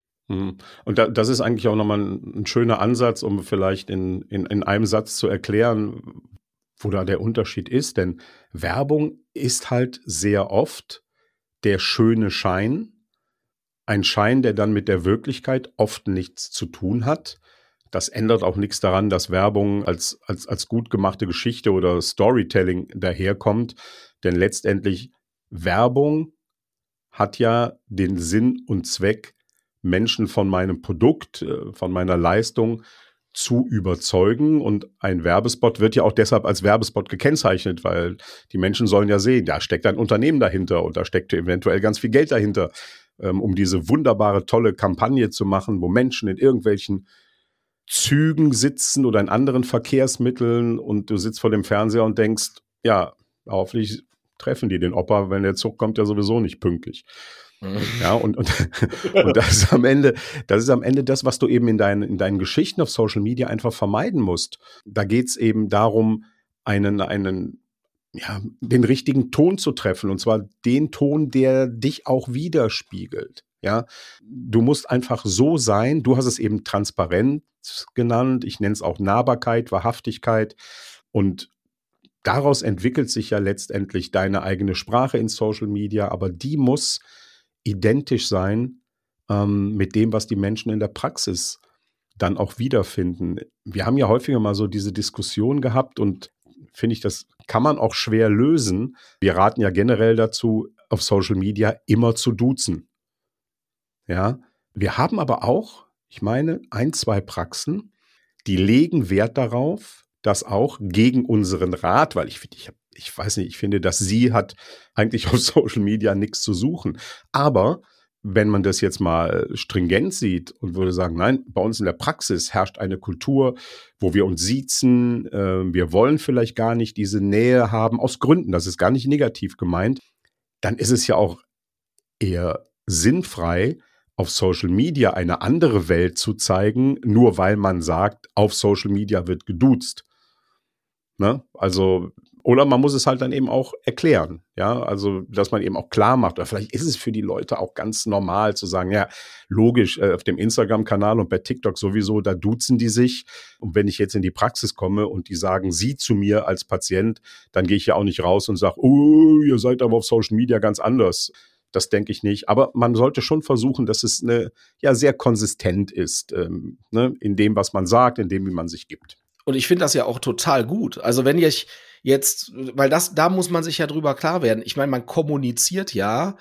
Und da, das ist eigentlich auch nochmal ein, ein schöner Ansatz, um vielleicht in, in, in einem Satz zu erklären, wo da der Unterschied ist. Denn Werbung ist halt sehr oft der schöne Schein, ein Schein, der dann mit der Wirklichkeit oft nichts zu tun hat. Das ändert auch nichts daran, dass Werbung als, als, als gut gemachte Geschichte oder Storytelling daherkommt. Denn letztendlich Werbung hat ja den Sinn und Zweck, Menschen von meinem Produkt, von meiner Leistung zu überzeugen. Und ein Werbespot wird ja auch deshalb als Werbespot gekennzeichnet, weil die Menschen sollen ja sehen, da steckt ein Unternehmen dahinter und da steckt eventuell ganz viel Geld dahinter, um diese wunderbare, tolle Kampagne zu machen, wo Menschen in irgendwelchen Zügen sitzen oder in anderen Verkehrsmitteln und du sitzt vor dem Fernseher und denkst, ja, hoffentlich treffen die den Opa, wenn der Zug kommt ja sowieso nicht pünktlich. Ja, und, und, und das ist am Ende, das ist am Ende das, was du eben in deinen, in deinen Geschichten auf Social Media einfach vermeiden musst. Da geht es eben darum, einen, einen, ja, den richtigen Ton zu treffen, und zwar den Ton, der dich auch widerspiegelt. Ja, du musst einfach so sein. Du hast es eben Transparenz genannt. Ich nenne es auch Nahbarkeit, Wahrhaftigkeit. Und daraus entwickelt sich ja letztendlich deine eigene Sprache in Social Media, aber die muss identisch sein ähm, mit dem, was die Menschen in der Praxis dann auch wiederfinden. Wir haben ja häufiger mal so diese Diskussion gehabt, und finde ich, das kann man auch schwer lösen. Wir raten ja generell dazu, auf Social Media immer zu duzen. Ja, wir haben aber auch, ich meine, ein, zwei Praxen, die legen Wert darauf, dass auch gegen unseren Rat, weil ich finde, ich, ich weiß nicht, ich finde, dass sie hat eigentlich auf Social Media nichts zu suchen. Aber wenn man das jetzt mal stringent sieht und würde sagen, nein, bei uns in der Praxis herrscht eine Kultur, wo wir uns siezen, äh, wir wollen vielleicht gar nicht diese Nähe haben, aus Gründen, das ist gar nicht negativ gemeint, dann ist es ja auch eher sinnfrei, auf Social Media eine andere Welt zu zeigen, nur weil man sagt, auf Social Media wird geduzt. Ne? Also, oder man muss es halt dann eben auch erklären, ja, also, dass man eben auch klar macht, oder vielleicht ist es für die Leute auch ganz normal zu sagen, ja, logisch, äh, auf dem Instagram-Kanal und bei TikTok sowieso, da duzen die sich, und wenn ich jetzt in die Praxis komme und die sagen sie zu mir als Patient, dann gehe ich ja auch nicht raus und sage, oh, ihr seid aber auf Social Media ganz anders. Das denke ich nicht. Aber man sollte schon versuchen, dass es eine, ja, sehr konsistent ist, ähm, ne, in dem, was man sagt, in dem, wie man sich gibt. Und ich finde das ja auch total gut. Also wenn ich jetzt, weil das, da muss man sich ja drüber klar werden. Ich meine, man kommuniziert ja,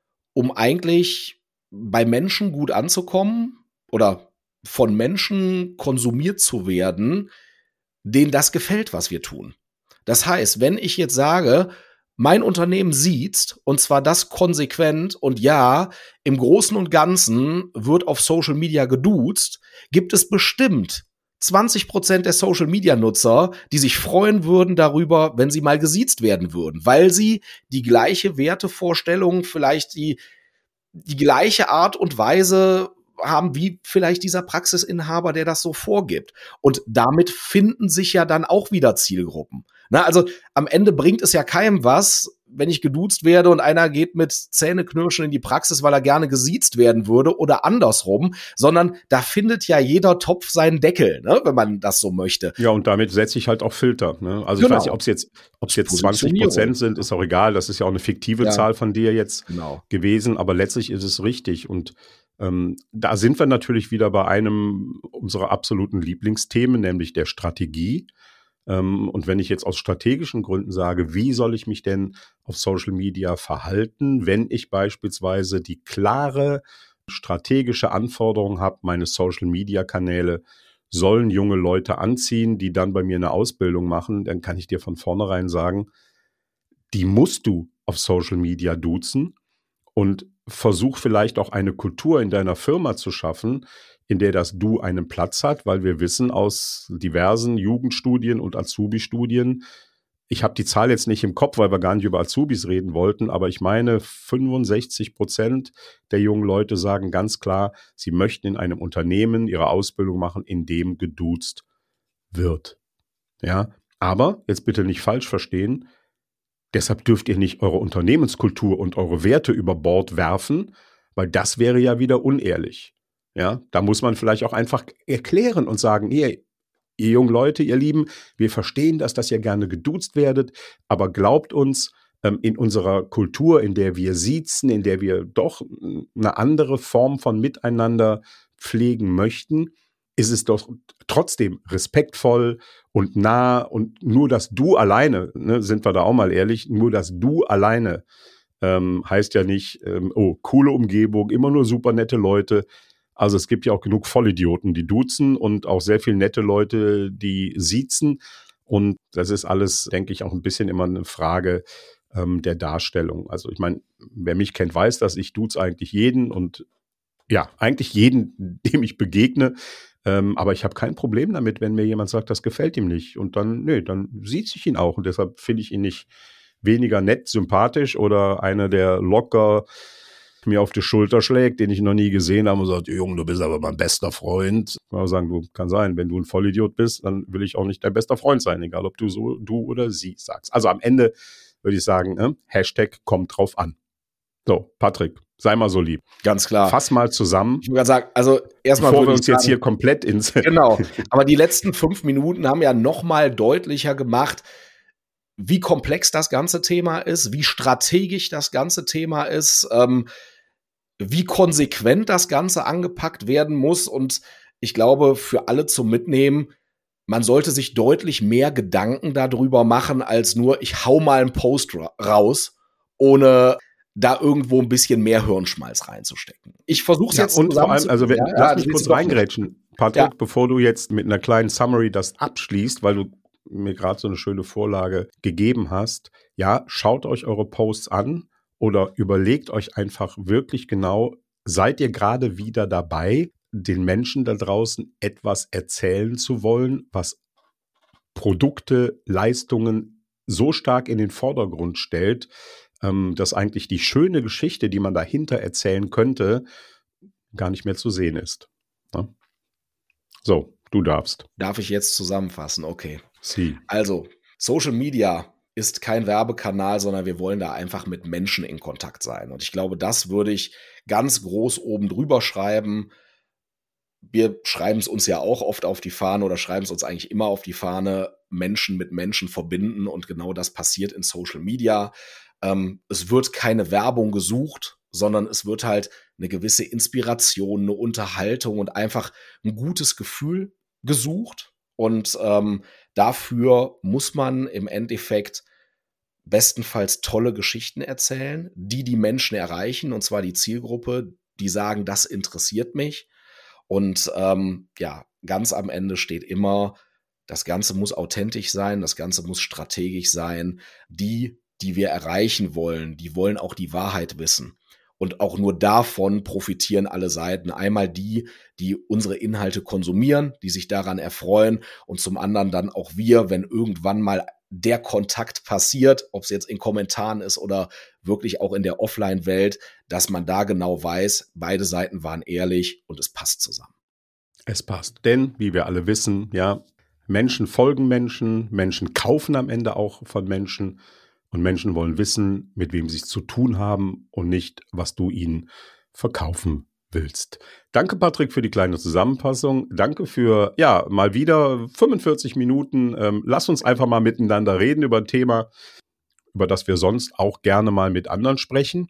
um eigentlich bei Menschen gut anzukommen oder von Menschen konsumiert zu werden, denen das gefällt, was wir tun. Das heißt, wenn ich jetzt sage, mein Unternehmen sieht, und zwar das konsequent, und ja, im Großen und Ganzen wird auf Social Media geduzt, gibt es bestimmt zwanzig Prozent der Social-Media-Nutzer, die sich freuen würden darüber, wenn sie mal gesiezt werden würden, weil sie die gleiche Wertevorstellung, vielleicht die, die gleiche Art und Weise haben wie vielleicht dieser Praxisinhaber, der das so vorgibt. Und damit finden sich ja dann auch wieder Zielgruppen. Na, also am Ende bringt es ja keinem was, wenn ich geduzt werde und einer geht mit Zähneknirschen in die Praxis, weil er gerne gesiezt werden würde, oder andersrum, sondern da findet ja jeder Topf seinen Deckel, ne, wenn man das so möchte. Ja, und damit setze ich halt auch Filter. Ne? Also genau. Ich weiß nicht, ob es jetzt, ob es jetzt zwanzig Prozent sind, ist auch egal. Das ist ja auch eine fiktive ja. Zahl von dir jetzt genau. gewesen, aber letztlich ist es richtig. Und ähm, da sind wir natürlich wieder bei einem unserer absoluten Lieblingsthemen, nämlich der Strategie. Ähm, und wenn ich jetzt aus strategischen Gründen sage, wie soll ich mich denn auf Social Media verhalten, wenn ich beispielsweise die klare strategische Anforderung habe, meine Social Media Kanäle sollen junge Leute anziehen, die dann bei mir eine Ausbildung machen, dann kann ich dir von vornherein sagen, die musst du auf Social Media duzen, und versuch vielleicht auch eine Kultur in deiner Firma zu schaffen, in der das Du einen Platz hat, weil wir wissen aus diversen Jugendstudien und Azubi-Studien, ich habe die Zahl jetzt nicht im Kopf, weil wir gar nicht über Azubis reden wollten, aber ich meine, fünfundsechzig Prozent der jungen Leute sagen ganz klar, sie möchten in einem Unternehmen ihre Ausbildung machen, in dem geduzt wird. Ja, aber jetzt bitte nicht falsch verstehen, deshalb dürft ihr nicht eure Unternehmenskultur und eure Werte über Bord werfen, weil das wäre ja wieder unehrlich. Ja, da muss man vielleicht auch einfach erklären und sagen, hey, ihr jungen Leute, ihr Lieben, wir verstehen das, dass ihr gerne geduzt werdet, aber glaubt uns, in unserer Kultur, in der wir siezen, in der wir doch eine andere Form von Miteinander pflegen möchten, ist es doch trotzdem respektvoll und nah, und nur das Du alleine, ne, sind wir da auch mal ehrlich, nur das Du alleine ähm, heißt ja nicht, ähm, oh, coole Umgebung, immer nur super nette Leute. Also es gibt ja auch genug Vollidioten, die duzen, und auch sehr viele nette Leute, die siezen. Und das ist alles, denke ich, auch ein bisschen immer eine Frage ähm, der Darstellung. Also ich meine, wer mich kennt, weiß das, ich duze eigentlich jeden, und ja, eigentlich jeden, dem ich begegne. Ähm, aber ich habe kein Problem damit, wenn mir jemand sagt, das gefällt ihm nicht. Und dann, nee, dann sieht ich ihn auch. Und deshalb finde ich ihn nicht weniger nett, sympathisch oder einer, der locker mir auf die Schulter schlägt, den ich noch nie gesehen habe und sagt, Junge, du bist aber mein bester Freund. Ich kann sagen, du kann sein, wenn du ein Vollidiot bist, dann will ich auch nicht dein bester Freund sein, egal ob du so, du oder sie sagst. Also am Ende würde ich sagen, äh, Hashtag kommt drauf an. So, Patrick, sei mal so lieb. Ganz klar. Fass mal zusammen. Ich würde gerade sagen, also erstmal bevor wir uns sagen, jetzt hier komplett ins... Genau, aber die letzten fünf Minuten haben ja nochmal deutlicher gemacht, wie komplex das ganze Thema ist, wie strategisch das ganze Thema ist, ähm, wie konsequent das Ganze angepackt werden muss. Und ich glaube, für alle zum Mitnehmen, man sollte sich deutlich mehr Gedanken darüber machen, als nur, ich hau mal einen Post ra- raus, ohne da irgendwo ein bisschen mehr Hirnschmalz reinzustecken. Ich versuche es ja, jetzt und vor allem, also wenn, ja, lass ja, mich kurz reingrätschen, Patrick, ja. bevor du jetzt mit einer kleinen Summary das abschließt, weil du mir gerade so eine schöne Vorlage gegeben hast. Ja, schaut euch eure Posts an oder überlegt euch einfach wirklich genau, seid ihr gerade wieder dabei, den Menschen da draußen etwas erzählen zu wollen, was Produkte, Leistungen so stark in den Vordergrund stellt, ähm, dass eigentlich die schöne Geschichte, die man dahinter erzählen könnte, gar nicht mehr zu sehen ist. Ja? So, du darfst. Darf ich jetzt zusammenfassen? Okay. Sie. Also, Social Media ist kein Werbekanal, sondern wir wollen da einfach mit Menschen in Kontakt sein. Und ich glaube, das würde ich ganz groß oben drüber schreiben. Wir schreiben es uns ja auch oft auf die Fahne oder schreiben es uns eigentlich immer auf die Fahne, Menschen mit Menschen verbinden. Und genau das passiert in Social Media. Ähm, es wird keine Werbung gesucht, sondern es wird halt eine gewisse Inspiration, eine Unterhaltung und einfach ein gutes Gefühl gesucht. Und ähm, dafür muss man im Endeffekt bestenfalls tolle Geschichten erzählen, die die Menschen erreichen, und zwar die Zielgruppe, die sagen, das interessiert mich. Und ähm, ja, ganz am Ende steht immer, das Ganze muss authentisch sein, das Ganze muss strategisch sein. Die, die wir erreichen wollen, die wollen auch die Wahrheit wissen. Und auch nur davon profitieren alle Seiten. Einmal die, die unsere Inhalte konsumieren, die sich daran erfreuen, und zum anderen dann auch wir, wenn irgendwann mal der Kontakt passiert, ob es jetzt in Kommentaren ist oder wirklich auch in der Offline-Welt, dass man da genau weiß, beide Seiten waren ehrlich und es passt zusammen. Es passt. Denn, wie wir alle wissen, ja, Menschen folgen Menschen, Menschen kaufen am Ende auch von Menschen. Und Menschen wollen wissen, mit wem sie es zu tun haben und nicht, was du ihnen verkaufen willst. Danke, Patrick, für die kleine Zusammenfassung. Danke für, ja, mal wieder fünfundvierzig Minuten. Ähm, lass uns einfach mal miteinander reden über ein Thema, über das wir sonst auch gerne mal mit anderen sprechen.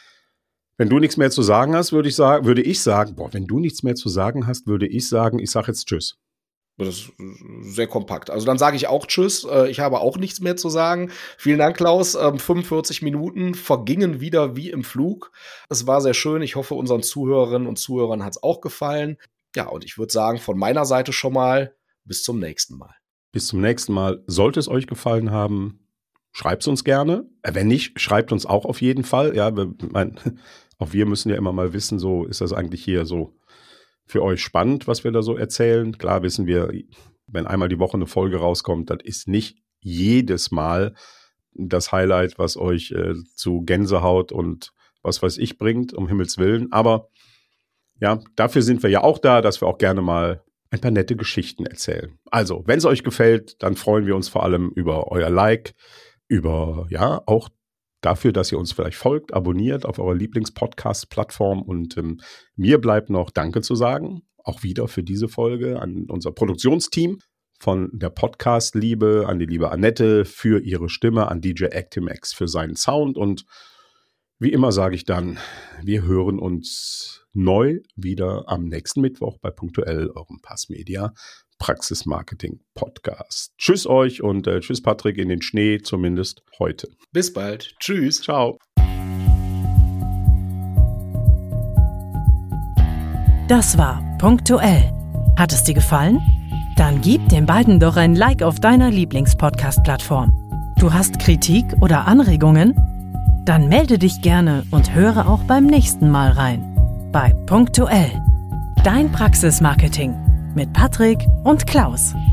Wenn du nichts mehr zu sagen hast, würde ich sagen, würde ich sagen, boah, wenn du nichts mehr zu sagen hast, würde ich sagen, ich sage jetzt Tschüss. Das ist sehr kompakt. Also dann sage ich auch Tschüss. Ich habe auch nichts mehr zu sagen. Vielen Dank, Klaus. fünfundvierzig Minuten vergingen wieder wie im Flug. Es war sehr schön. Ich hoffe, unseren Zuhörerinnen und Zuhörern hat es auch gefallen. Ja, und ich würde sagen, von meiner Seite schon mal bis zum nächsten Mal. Bis zum nächsten Mal. Sollte es euch gefallen haben, schreibt es uns gerne. Wenn nicht, schreibt uns auch auf jeden Fall. Ja, wir, mein, auch wir müssen ja immer mal wissen, so ist das eigentlich hier so für euch spannend, was wir da so erzählen. Klar wissen wir, wenn einmal die Woche eine Folge rauskommt, das ist nicht jedes Mal das Highlight, was euch äh, zu Gänsehaut und was weiß ich bringt, um Himmels Willen. Aber ja, dafür sind wir ja auch da, dass wir auch gerne mal ein paar nette Geschichten erzählen. Also, wenn es euch gefällt, dann freuen wir uns vor allem über euer Like, über, ja, auch dafür, dass ihr uns vielleicht folgt, abonniert auf eurer Lieblings-Podcast-Plattform. Und ähm, mir bleibt noch Danke zu sagen, auch wieder für diese Folge an unser Produktionsteam von der Podcast-Liebe, an die liebe Annette für ihre Stimme, an D J Actimax für seinen Sound. Und wie immer sage ich dann, wir hören uns neu wieder am nächsten Mittwoch bei Punktuell, eurem Passmedia Praxismarketing Podcast. Tschüss euch und äh, tschüss Patrick in den Schnee, zumindest heute. Bis bald. Tschüss. Ciao. Das war Punktuell. Hat es dir gefallen? Dann gib den beiden doch ein Like auf deiner Lieblings-Podcast-Plattform. Du hast Kritik oder Anregungen? Dann melde dich gerne und höre auch beim nächsten Mal rein. Bei Punktuell. Dein Praxismarketing mit Patrick und Klaus.